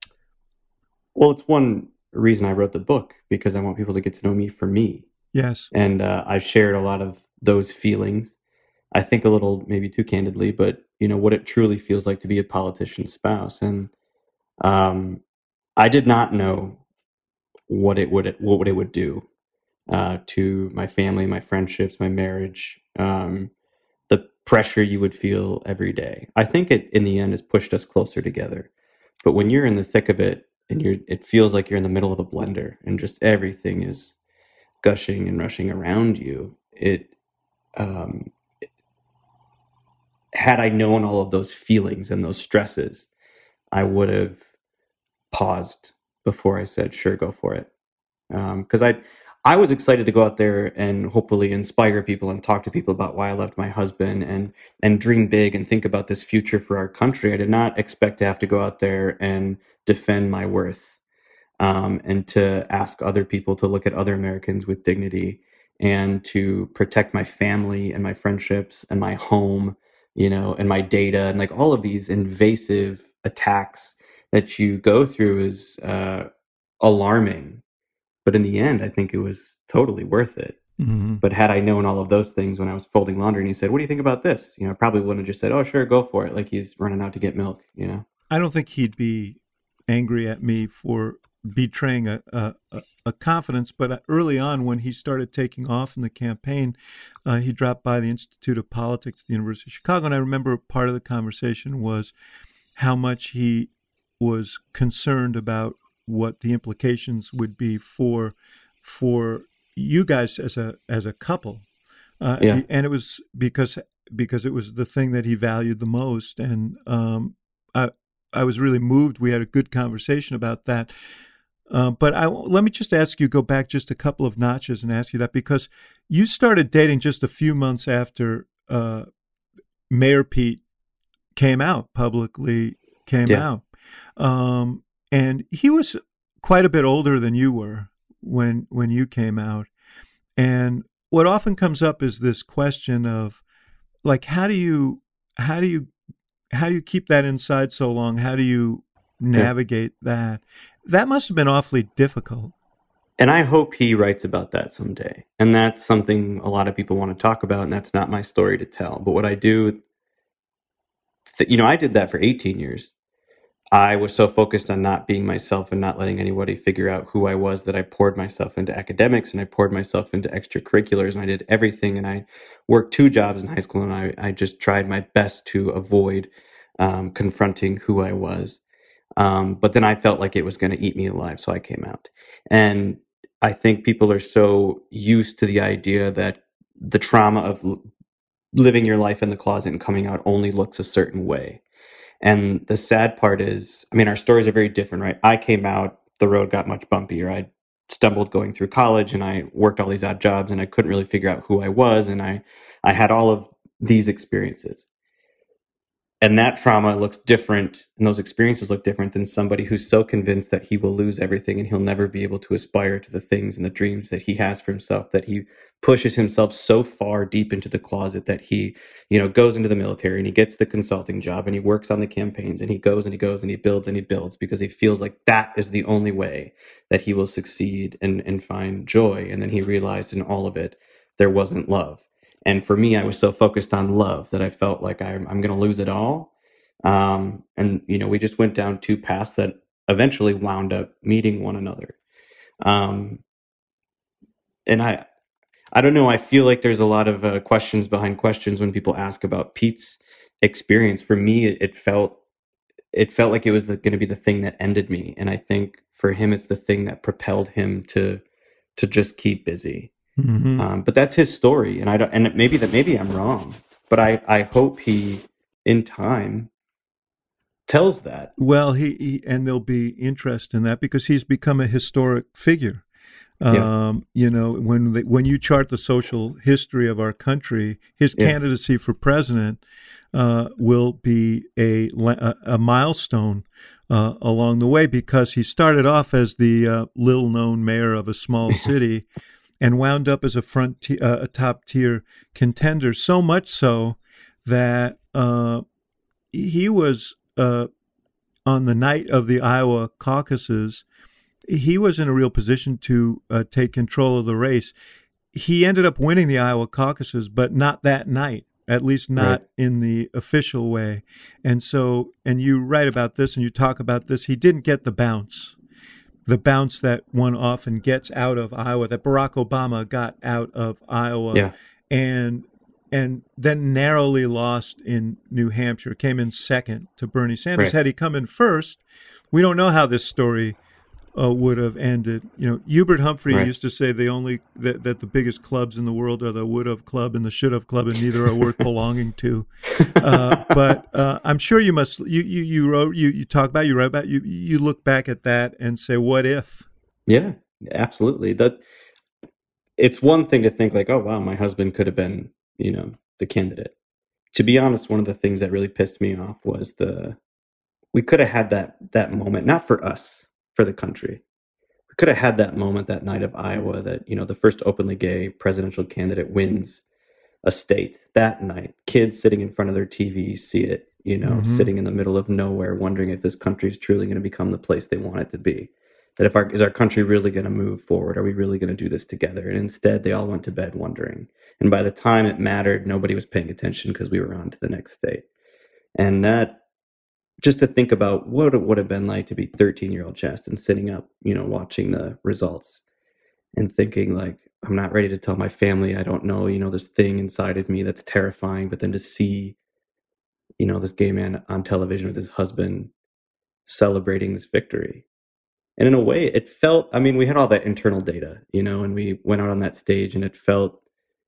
well, it's one reason I wrote the book, because I want people to get to know me for me, Yes. and uh, I shared a lot of those feelings. I think a little maybe too candidly, but you know what it truly feels like to be a politician's spouse, and um, I did not know what it would what it would do uh, to my family, my friendships, my marriage, um, the pressure you would feel every day. I think it in the end has pushed us closer together. But when you're in the thick of it, and you're, it feels like you're in the middle of a blender, and just everything is gushing and rushing around you. It, um, had I known all of those feelings and those stresses, I would have paused before I said, sure, go for it. Because um, I, I was excited to go out there and hopefully inspire people and talk to people about why I left my husband, and and dream big and think about this future for our country. I did not expect to have to go out there and defend my worth, um, and to ask other people to look at other Americans with dignity, and to protect my family and my friendships and my home, you know, and my data, and like all of these invasive attacks that you go through is uh, alarming. But in the end, I think it was totally worth it. Mm-hmm. But had I known all of those things when I was folding laundry, and he said, what do you think about this? You know, I probably wouldn't have just said, oh, sure, go for it. Like he's running out to get milk, you know? I don't think he'd be angry at me for betraying a, a, a confidence, but early on when he started taking off in the campaign, uh, he dropped by the Institute of Politics at the University of Chicago, and I remember part of the conversation was how much he was concerned about what the implications would be for for you guys as a as a couple, uh, Yeah. and it was because because it was the thing that he valued the most, and um, I I was really moved. We had a good conversation about that. Uh, but I, let me just ask you, go back just a couple of notches and ask you that, because you started dating just a few months after uh, Mayor Pete came out, publicly came Yeah. out. Um, and he was quite a bit older than you were when when you came out. And what often comes up is this question of, like, how do you how do you how do you keep that inside so long? How do you navigate that? That must have been awfully difficult. And I hope he writes about that someday. And that's something a lot of people want to talk about, and that's not my story to tell. But what I do, you know, I did that for eighteen years. I was so focused on not being myself and not letting anybody figure out who I was that I poured myself into academics, and I poured myself into extracurriculars, and I did everything. And I worked two jobs in high school, and I, I just tried my best to avoid um, confronting who I was. Um, but then I felt like it was going to eat me alive, so I came out. And I think people are so used to the idea that the trauma of l- living your life in the closet and coming out only looks a certain way. And the sad part is, I mean, our stories are very different, right? I came out, the road got much bumpier. I stumbled going through college and I worked all these odd jobs and I couldn't really figure out who I was. And I, I had all of these experiences. And that trauma looks different, and those experiences look different than somebody who's so convinced that he will lose everything and he'll never be able to aspire to the things and the dreams that he has for himself, that he pushes himself so far deep into the closet that he, you know, goes into the military and he gets the consulting job and he works on the campaigns and he goes and he goes and he builds and he builds because he feels like that is the only way that he will succeed and, and find joy. And then he realized in all of it, there wasn't love. And for me, I was so focused on love that I felt like I'm, I'm going to lose it all. Um, and, you know, we just went down two paths that eventually wound up meeting one another. Um, and I, I don't know, I feel like there's a lot of uh, questions behind questions when people ask about Pete's experience. For me, it, it felt, it felt like it was going to be the thing that ended me. And I think for him, it's the thing that propelled him to, to just keep busy. Mm-hmm. Um, but that's his story, and I don't. And maybe that maybe I'm wrong, but I, I hope he, in time, tells that. Well, he, he and there'll be interest in that because he's become a historic figure. Yeah. Um, you know, when they, when you chart the social history of our country, his yeah. candidacy for president uh, will be a a, a milestone uh, along the way because he started off as the uh, little-known mayor of a small city. And wound up as a front, t- uh, a top tier contender. So much so that uh, he was uh, on the night of the Iowa caucuses. He was in a real position to uh, take control of the race. He ended up winning the Iowa caucuses, but not that night. At least not right. in the official way. And so, and you write about this and you talk about this. He didn't get the bounce. The bounce that one often gets out of Iowa, that Barack Obama got out of Iowa, yeah. and and then narrowly lost in New Hampshire, came in second to Bernie Sanders. Right. Had he come in first, we don't know how this story uh, would have ended. You know, Hubert Humphrey right. used to say the only that, that the biggest clubs in the world are the would have club and the should have club, and neither are worth belonging to. Uh, but uh, I'm sure you must. You you you wrote you you talk about you write about you you look back at that and say, what if? Yeah, absolutely. That it's one thing to think like, oh wow, my husband could have been, you know, the candidate. To be honest, one of the things that really pissed me off was the we could have had that that moment, not for us, for the country. We could have had that moment that night of Iowa that, you know, the first openly gay presidential candidate wins a state that night. Kids sitting in front of their T Vs see it, you know, mm-hmm. sitting in the middle of nowhere, wondering if this country is truly going to become the place they want it to be. That if our is our country really going to move forward? Are we really going to do this together? And instead, they all went to bed wondering. And by the time it mattered, nobody was paying attention because we were on to the next state. And that, just to think about what it would have been like to be thirteen-year-old Chasten sitting up, you know, watching the results and thinking like, I'm not ready to tell my family. I don't know, you know, this thing inside of me that's terrifying. But then to see, you know, this gay man on television with his husband celebrating this victory. And in a way, it felt, I mean, we had all that internal data, you know, and we went out on that stage and it felt,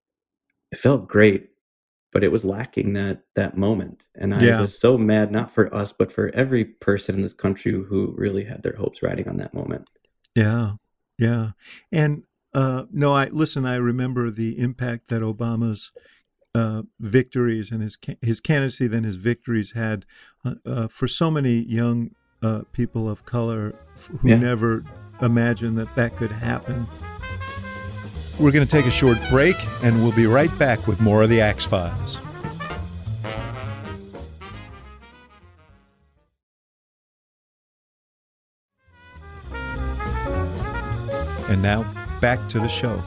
it felt great, but it was lacking that, that moment. And I yeah. was so mad, not for us, but for every person in this country who really had their hopes riding on that moment. Yeah. Yeah. And, uh, no, I listen, I remember the impact that Obama's uh, victories and his, his candidacy, then his victories had uh, uh, for so many young Uh, people of color who yeah. never imagined that that could happen. We're going to take a short break, and we'll be right back with more of the Axe Files. And now, back to the show.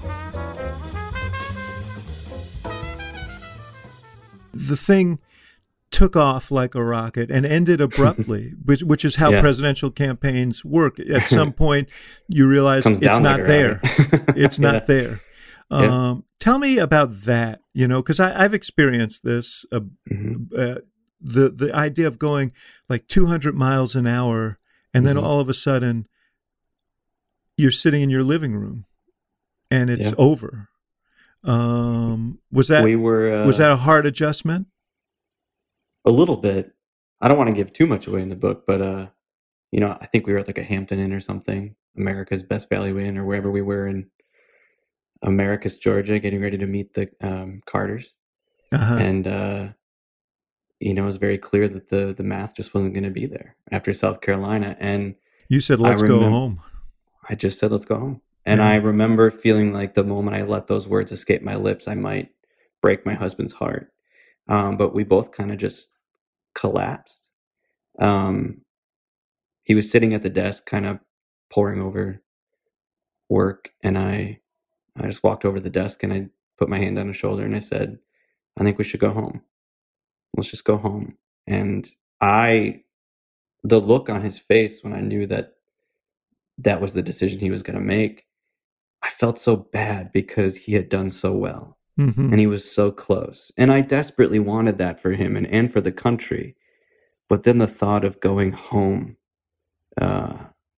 The thing took off like a rocket and ended abruptly, which which is how yeah. presidential campaigns work. At some point, you realize it's not there. It's not yeah. there. Um, yeah. Tell me about that, you know, because I've experienced this, uh, mm-hmm. uh, the, the idea of going like two hundred miles an hour and mm-hmm. then all of a sudden you're sitting in your living room and it's Yeah. over. Um, was that We were uh, was that a hard adjustment? a little bit. I don't want to give too much away in the book, but uh, you know, I think we were at like a Hampton Inn or something, America's Best Value Inn, or wherever we were in Americus, Georgia, getting ready to meet the um, Carters, Uh-huh. and uh, you know, it was very clear that the the math just wasn't going to be there after South Carolina, and You said, I let's go remember- home. I just said, let's go home. And Yeah. I remember feeling like the moment I let those words escape my lips, I might break my husband's heart. Um, but we both kind of just collapsed. Um, he was sitting at the desk, kind of poring over work. And I, I just walked over to the desk and I put my hand on his shoulder and I said, I think we should go home. Let's just go home. And I, the look on his face when I knew that that was the decision he was going to make, I felt so bad because he had done so well Mhm. and he was so close. And I desperately wanted that for him and, and for the country. But then the thought of going home, uh,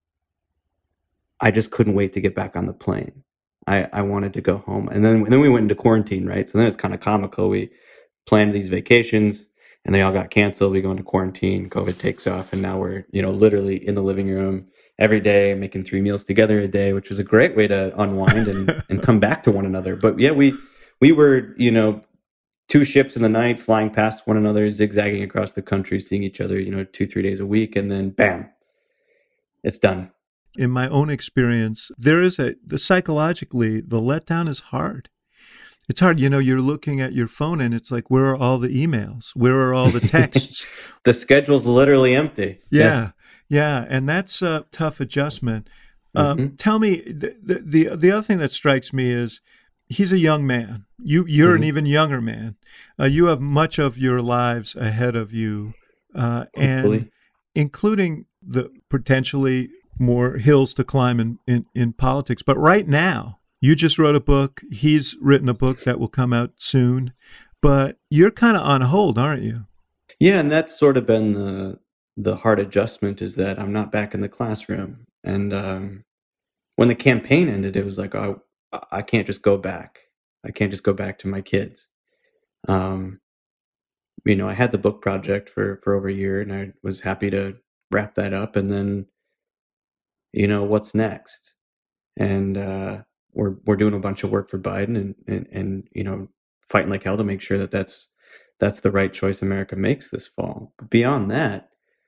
I just couldn't wait to get back on the plane. I, I wanted to go home. And then, and then we went into quarantine, right? So then it's kind of comical. We planned these vacations and they all got canceled. We go into quarantine, COVID takes off, and now we're, you know, literally in the living room every day, making three meals together a day, which was a great way to unwind and, and come back to one another. But yeah, we we were, you know, two ships in the night, flying past one another, zigzagging across the country, seeing each other, you know, two, three days a week, and then bam, it's done. In my own experience, there is a, the psychologically, the letdown is hard. It's hard. You know, you're looking at your phone and it's like, where are all the emails? Where are all the texts? The schedule's literally empty. Yeah. Yeah. And that's a tough adjustment. Um, Mhm. Tell me, the, the the other thing that strikes me is he's a young man. You, you're an Mhm. even younger man. Uh, you have much of your lives ahead of you, uh, and Hopefully. including the potentially more hills to climb in, in, in politics. But right now, you just wrote a book. He's written a book that will come out soon. But you're kind of on hold, aren't you? Yeah, and that's sort of been the the hard adjustment, is that I'm not back in the classroom. And um, when the campaign ended, it was like, oh, I can't just go back. I can't just go back to my kids. Um, you know, I had the book project for, for over a year, and I was happy to wrap that up. And then, you know, what's next? And uh, we're we're doing a bunch of work for Biden, and, and and you know, fighting like hell to make sure that that's that's the right choice America makes this fall. But beyond that,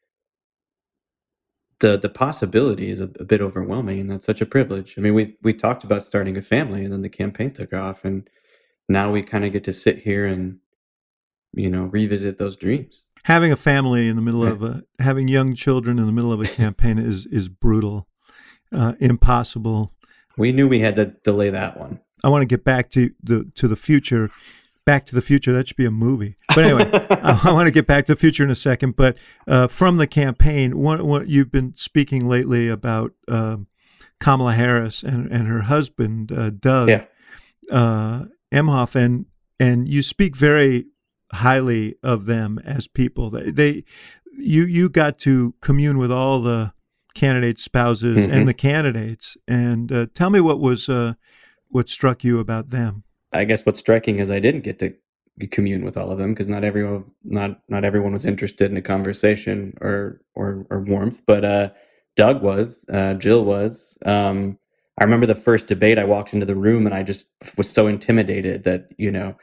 the the possibility is a, a bit overwhelming, and that's such a privilege. I mean, we we talked about starting a family, and then the campaign took off, and now we kind of get to sit here and, you know, revisit those dreams. Having a family in the middle of a, having young children in the middle of a campaign is, is brutal, uh, impossible. We knew we had to delay that one. I want to get back to the, to the future. Back to the Future, that should be a movie. But anyway, I, I want to get back to the future in a second. But uh, from the campaign, what, what you've been speaking lately about um, Kamala Harris and, and her husband, uh, Doug Yeah. uh, Emhoff, and and you speak very highly of them as people. They, they you you got to commune with all the candidates' spouses Mhm. and the candidates. And uh, tell me what was uh, what struck you about them. I guess what's striking is I didn't get to commune with all of them, because not everyone not not everyone was interested in a conversation or or, or warmth. But uh, Doug was, uh, Jill was. Um, I remember the first debate. I walked into the room and I just was so intimidated that, you know,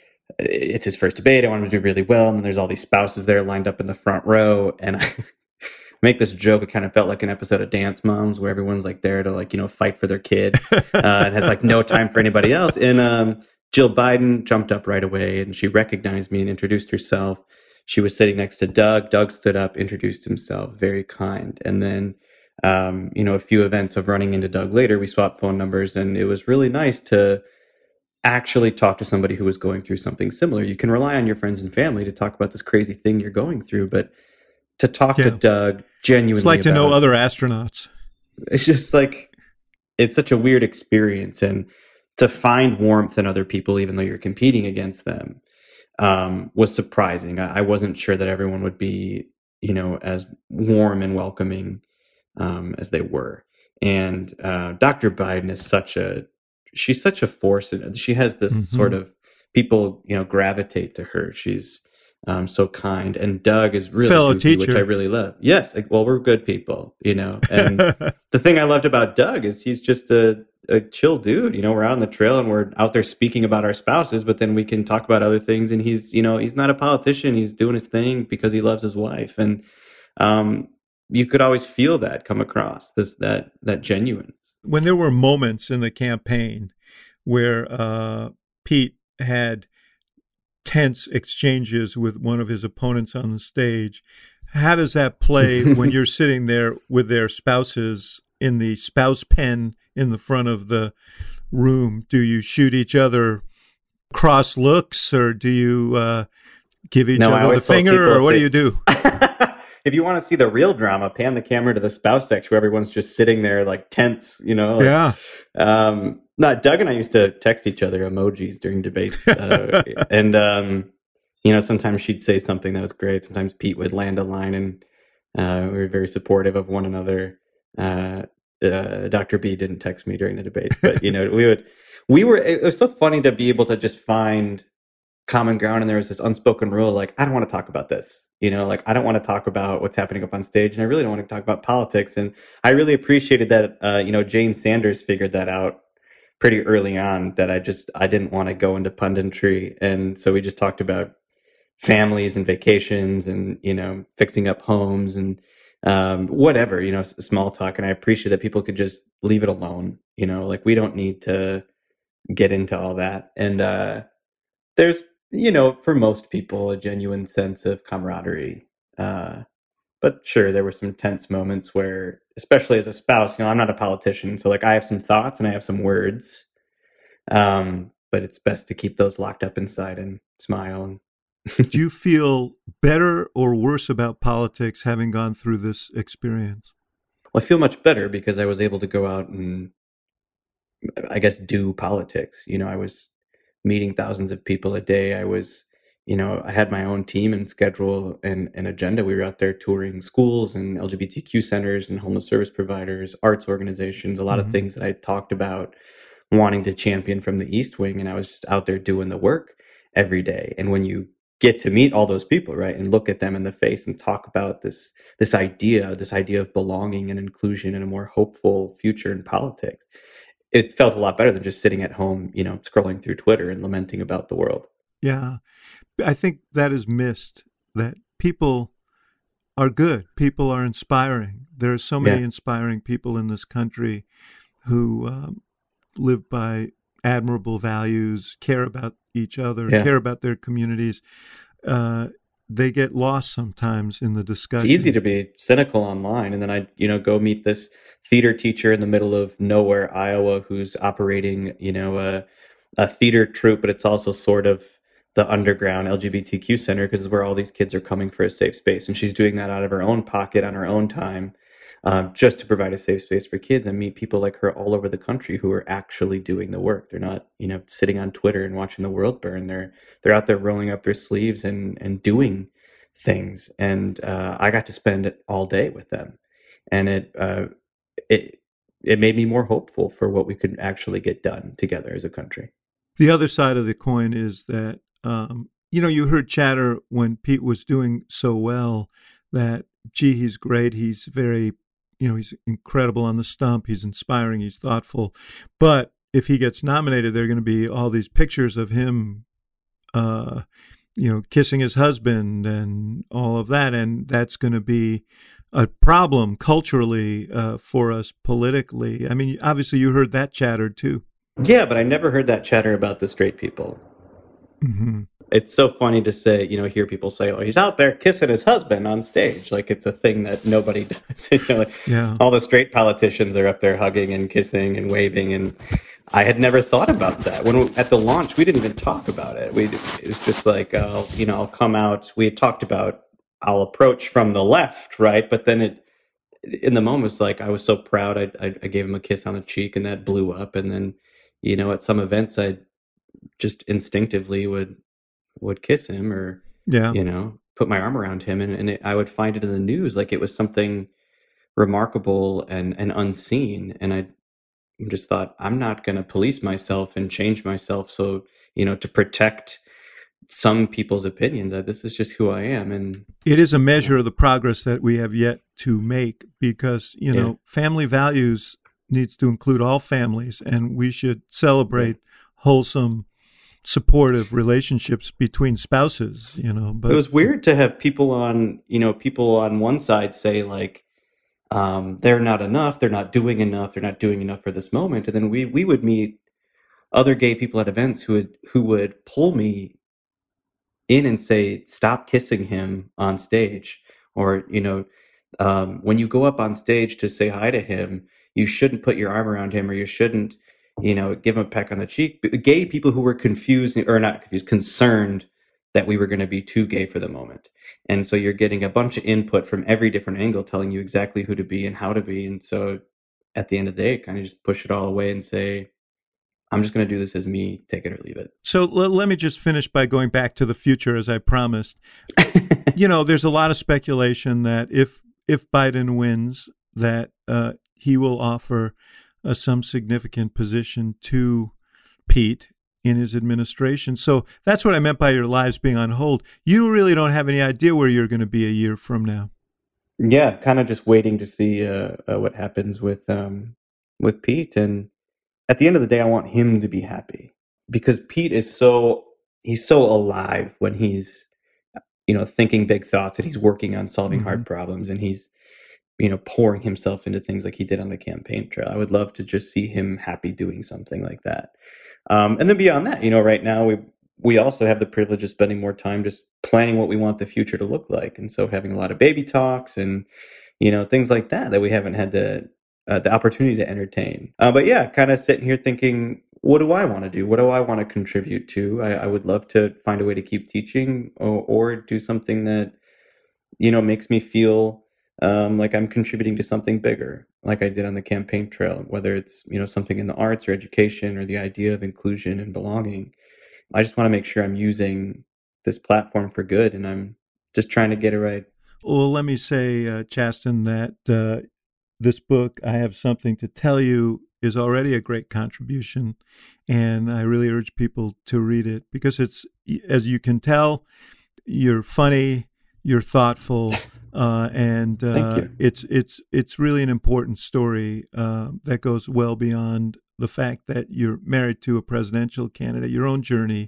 it's his first debate. I want him to do really well, and then there's all these spouses there lined up in the front row, and I make this joke. It kind of felt like an episode of Dance Moms where everyone's like there to, like, you know, fight for their kid, uh, and has like no time for anybody else. And um, Jill Biden jumped up right away, and she recognized me and introduced herself. She was sitting next to Doug. Doug stood up, introduced himself, very kind. And then, um, you know, a few events of running into Doug later, we swapped phone numbers, and it was really nice to actually talk to somebody who was going through something similar. You can rely on your friends and family to talk about this crazy thing you're going through, but to talk Yeah. to Doug genuinely, It's like to know about- other astronauts. it's just like, it's such a weird experience, and to find warmth in other people, even though you're competing against them, um, was surprising. I, I wasn't sure that everyone would be, you know, as warm and welcoming um, as they were. And uh, Doctor Biden is such a, she's such a force. She has this mm-hmm. sort of, people, you know, gravitate to her. She's um, so kind. And Doug is really fellow goofy, teacher, which I really love. Yes. Like, well, we're good people, you know. And the thing I loved about Doug is he's just a, a chill dude. You know, we're out on the trail and we're out there speaking about our spouses, but then we can talk about other things. And he's, you know, he's not a politician. He's doing his thing because he loves his wife. And um, you could always feel that come across, this that that genuine. When there were moments in the campaign where uh, Pete had tense exchanges with one of his opponents on the stage, how does that play when you're sitting there with their spouses in the spouse pen in the front of the room? Do you shoot each other cross looks, or do you uh, give each no, other the finger, or what they, do you do? If you want to see the real drama, pan the camera to the spouse section where everyone's just sitting there like tense, you know? Like, yeah. Um, no, Doug and I used to text each other emojis during debates. Uh, and, um, you know, sometimes she'd say something that was great. Sometimes Pete would land a line, and uh, we were very supportive of one another. Uh, uh, Doctor B didn't text me during the debate, but, you know, we would, we were, it was so funny to be able to just find common ground. And there was this unspoken rule, like, I don't want to talk about this. You know, like, I don't want to talk about what's happening up on stage, and I really don't want to talk about politics. And I really appreciated that, uh, you know, Jane Sanders figured that out pretty early on, that I just, I didn't want to go into punditry. And so we just talked about families and vacations and, you know, fixing up homes and um, whatever, you know, small talk. And I appreciate that people could just leave it alone. You know, like, we don't need to get into all that. And uh, there's, you know, for most people, a genuine sense of camaraderie. Uh, but sure, there were some tense moments where, especially as a spouse, you know, I'm not a politician, so like, I have some thoughts and I have some words, um, but it's best to keep those locked up inside and smile. Do you feel better or worse about politics having gone through this experience? Well, I feel much better because I was able to go out and, I guess, do politics. You know, I was meeting thousands of people a day. I was, you know, I had my own team and schedule and, and agenda. We were out there touring schools and L G B T Q centers and homeless service providers, arts organizations, a lot mm-hmm. of things that I talked about wanting to champion from the East Wing. And I was just out there doing the work every day. And when you get to meet all those people, right, and look at them in the face and talk about this, this idea, this idea of belonging and inclusion and a more hopeful future in politics, it felt a lot better than just sitting at home, you know, scrolling through Twitter and lamenting about the world. Yeah. I think that is missed, that people are good. People are inspiring. There are so many yeah. inspiring people in this country who um, live by admirable values, care about each other, yeah. care about their communities. Uh, they get lost sometimes in the discussion. It's easy to be cynical online. And then I, you know, go meet this theater teacher in the middle of nowhere, Iowa, who's operating, you know, a, a theater troupe, but it's also sort of the underground L G B T Q center, because it's where all these kids are coming for a safe space. And she's doing that out of her own pocket on her own time, um, just to provide a safe space for kids, and meet people like her all over the country who are actually doing the work. They're not, you know, sitting on Twitter and watching the world burn. They're, they're out there rolling up their sleeves and, and doing things. And uh, I got to spend it all day with them. And it, uh, it, it made me more hopeful for what we could actually get done together as a country. The other side of the coin is that, um, you know, you heard chatter when Pete was doing so well that, gee, he's great. He's very, you know, he's incredible on the stump. He's inspiring. He's thoughtful. But if he gets nominated, there are going to be all these pictures of him, uh, you know, kissing his husband and all of that. And that's going to be a problem culturally uh, for us politically. I mean, obviously you heard that chatter too. Yeah, but I never heard that chatter about the straight people. Mm-hmm. It's so funny to say, you know, hear people say, oh, he's out there kissing his husband on stage. Like, it's a thing that nobody does. You know, like, yeah. All the straight politicians are up there hugging and kissing and waving. And I had never thought about that. When at the launch, we didn't even talk about it. We It was just like, uh, you know, I'll come out. We had talked about I'll approach from the left, right? But then it, in the moment, it's like I was so proud. I, I, I gave him a kiss on the cheek, and that blew up. And then, you know, at some events, I just instinctively would would kiss him, or yeah, you know, put my arm around him, and, and it, I would find it in the news like it was something remarkable and, and unseen. And I just thought, I'm not going to police myself and change myself. So, you know, to protect some people's opinions, I, this is just who I am. And it is a measure of the progress that we have yet to make because, you know, yeah. family values needs to include all families, and we should celebrate yeah. wholesome, supportive relationships between spouses, you know. But it was weird to have people on, you know, people on one side say like, um, they're not enough, they're not doing enough, they're not doing enough for this moment. And then we, we would meet other gay people at events who would, who would pull me in and say, stop kissing him on stage. Or, you know, um, when you go up on stage to say hi to him, you shouldn't put your arm around him, or you shouldn't, you know, give him a peck on the cheek. Gay people who were confused, or not confused, concerned that we were going to be too gay for the moment. And so you're getting a bunch of input from every different angle telling you exactly who to be and how to be. And so at the end of the day, kind of just push it all away and say, I'm just going to do this as me, take it or leave it. So l- let me just finish by going back to the future, as I promised. You know, there's a lot of speculation that if if Biden wins, that uh, he will offer uh, some significant position to Pete in his administration. So that's what I meant by your lives being on hold. You really don't have any idea where you're going to be a year from now. Yeah, kind of just waiting to see uh, uh, what happens with um, with Pete. And at the end of the day, I want him to be happy, because Pete is so, he's so alive when he's, you know, thinking big thoughts, and he's working on solving mm-hmm. hard problems, and he's, you know, pouring himself into things like he did on the campaign trail. I would love to just see him happy doing something like that. Um, and then beyond that, you know, right now we we also have the privilege of spending more time just planning what we want the future to look like. And so having a lot of baby talks and, you know, things like that, that we haven't had to, uh, the opportunity to entertain. Uh, but yeah, kind of sitting here thinking, what do I want to do? What do I want to contribute to? I, I would love to find a way to keep teaching, or, or do something that, you know, makes me feel um, like I'm contributing to something bigger, like I did on the campaign trail, whether it's, you know, something in the arts or education or the idea of inclusion and belonging. I just want to make sure I'm using this platform for good, and I'm just trying to get it right. Well, let me say, uh, Chasten, that uh, this book, I Have Something to Tell You, is already a great contribution, and I really urge people to read it, because it's, as you can tell, you're funny, you're thoughtful, uh, and uh, it's it's it's really an important story uh, that goes well beyond the fact that you're married to a presidential candidate. Your own journey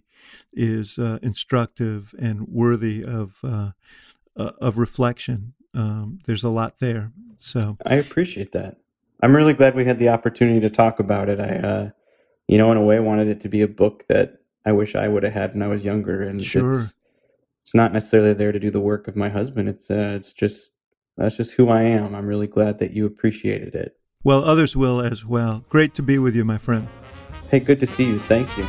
is uh, instructive and worthy of uh, uh, of reflection. Um, there's a lot there. So I appreciate that. I'm really glad we had the opportunity to talk about it. I, uh, you know, in a way, wanted it to be a book that I wish I would have had when I was younger. And sure. it's, it's not necessarily there to do the work of my husband. It's uh, it's just, that's just who I am. I'm really glad that you appreciated it. Well, others will as well. Great to be with you, my friend. Hey, good to see you. Thank you.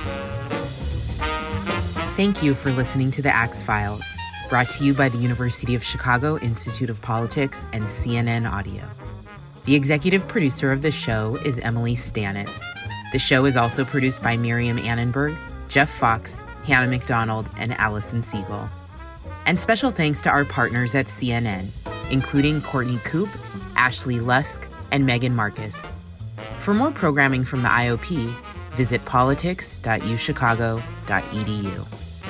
Thank you for listening to The Axe Files, brought to you by the University of Chicago Institute of Politics and C N N Audio. The executive producer of the show is Emily Stanitz. The show is also produced by Miriam Annenberg, Jeff Fox, Hannah McDonald, and Allison Siegel. And special thanks to our partners at C N N, including Courtney Coop, Ashley Lusk, and Megan Marcus. For more programming from the I O P, visit politics dot u chicago dot e d u.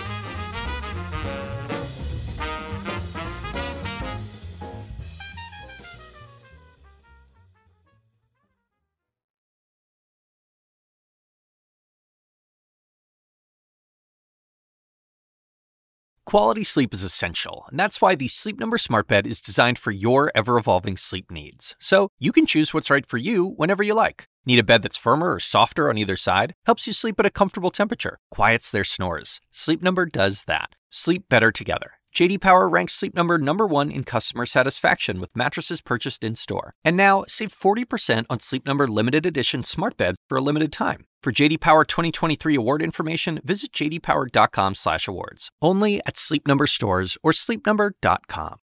Quality sleep is essential, and that's why the Sleep Number Smart Bed is designed for your ever-evolving sleep needs. So you can choose what's right for you whenever you like. Need a bed that's firmer or softer on either side? Helps you sleep at a comfortable temperature, quiets their snores. Sleep Number does that. Sleep better together. J D Power ranks Sleep Number number one in customer satisfaction with mattresses purchased in-store. And now, save forty percent on Sleep Number limited edition smart beds for a limited time. For J D Power twenty twenty-three award information, visit j d power dot com slash awards. Only at Sleep Number stores or sleep number dot com.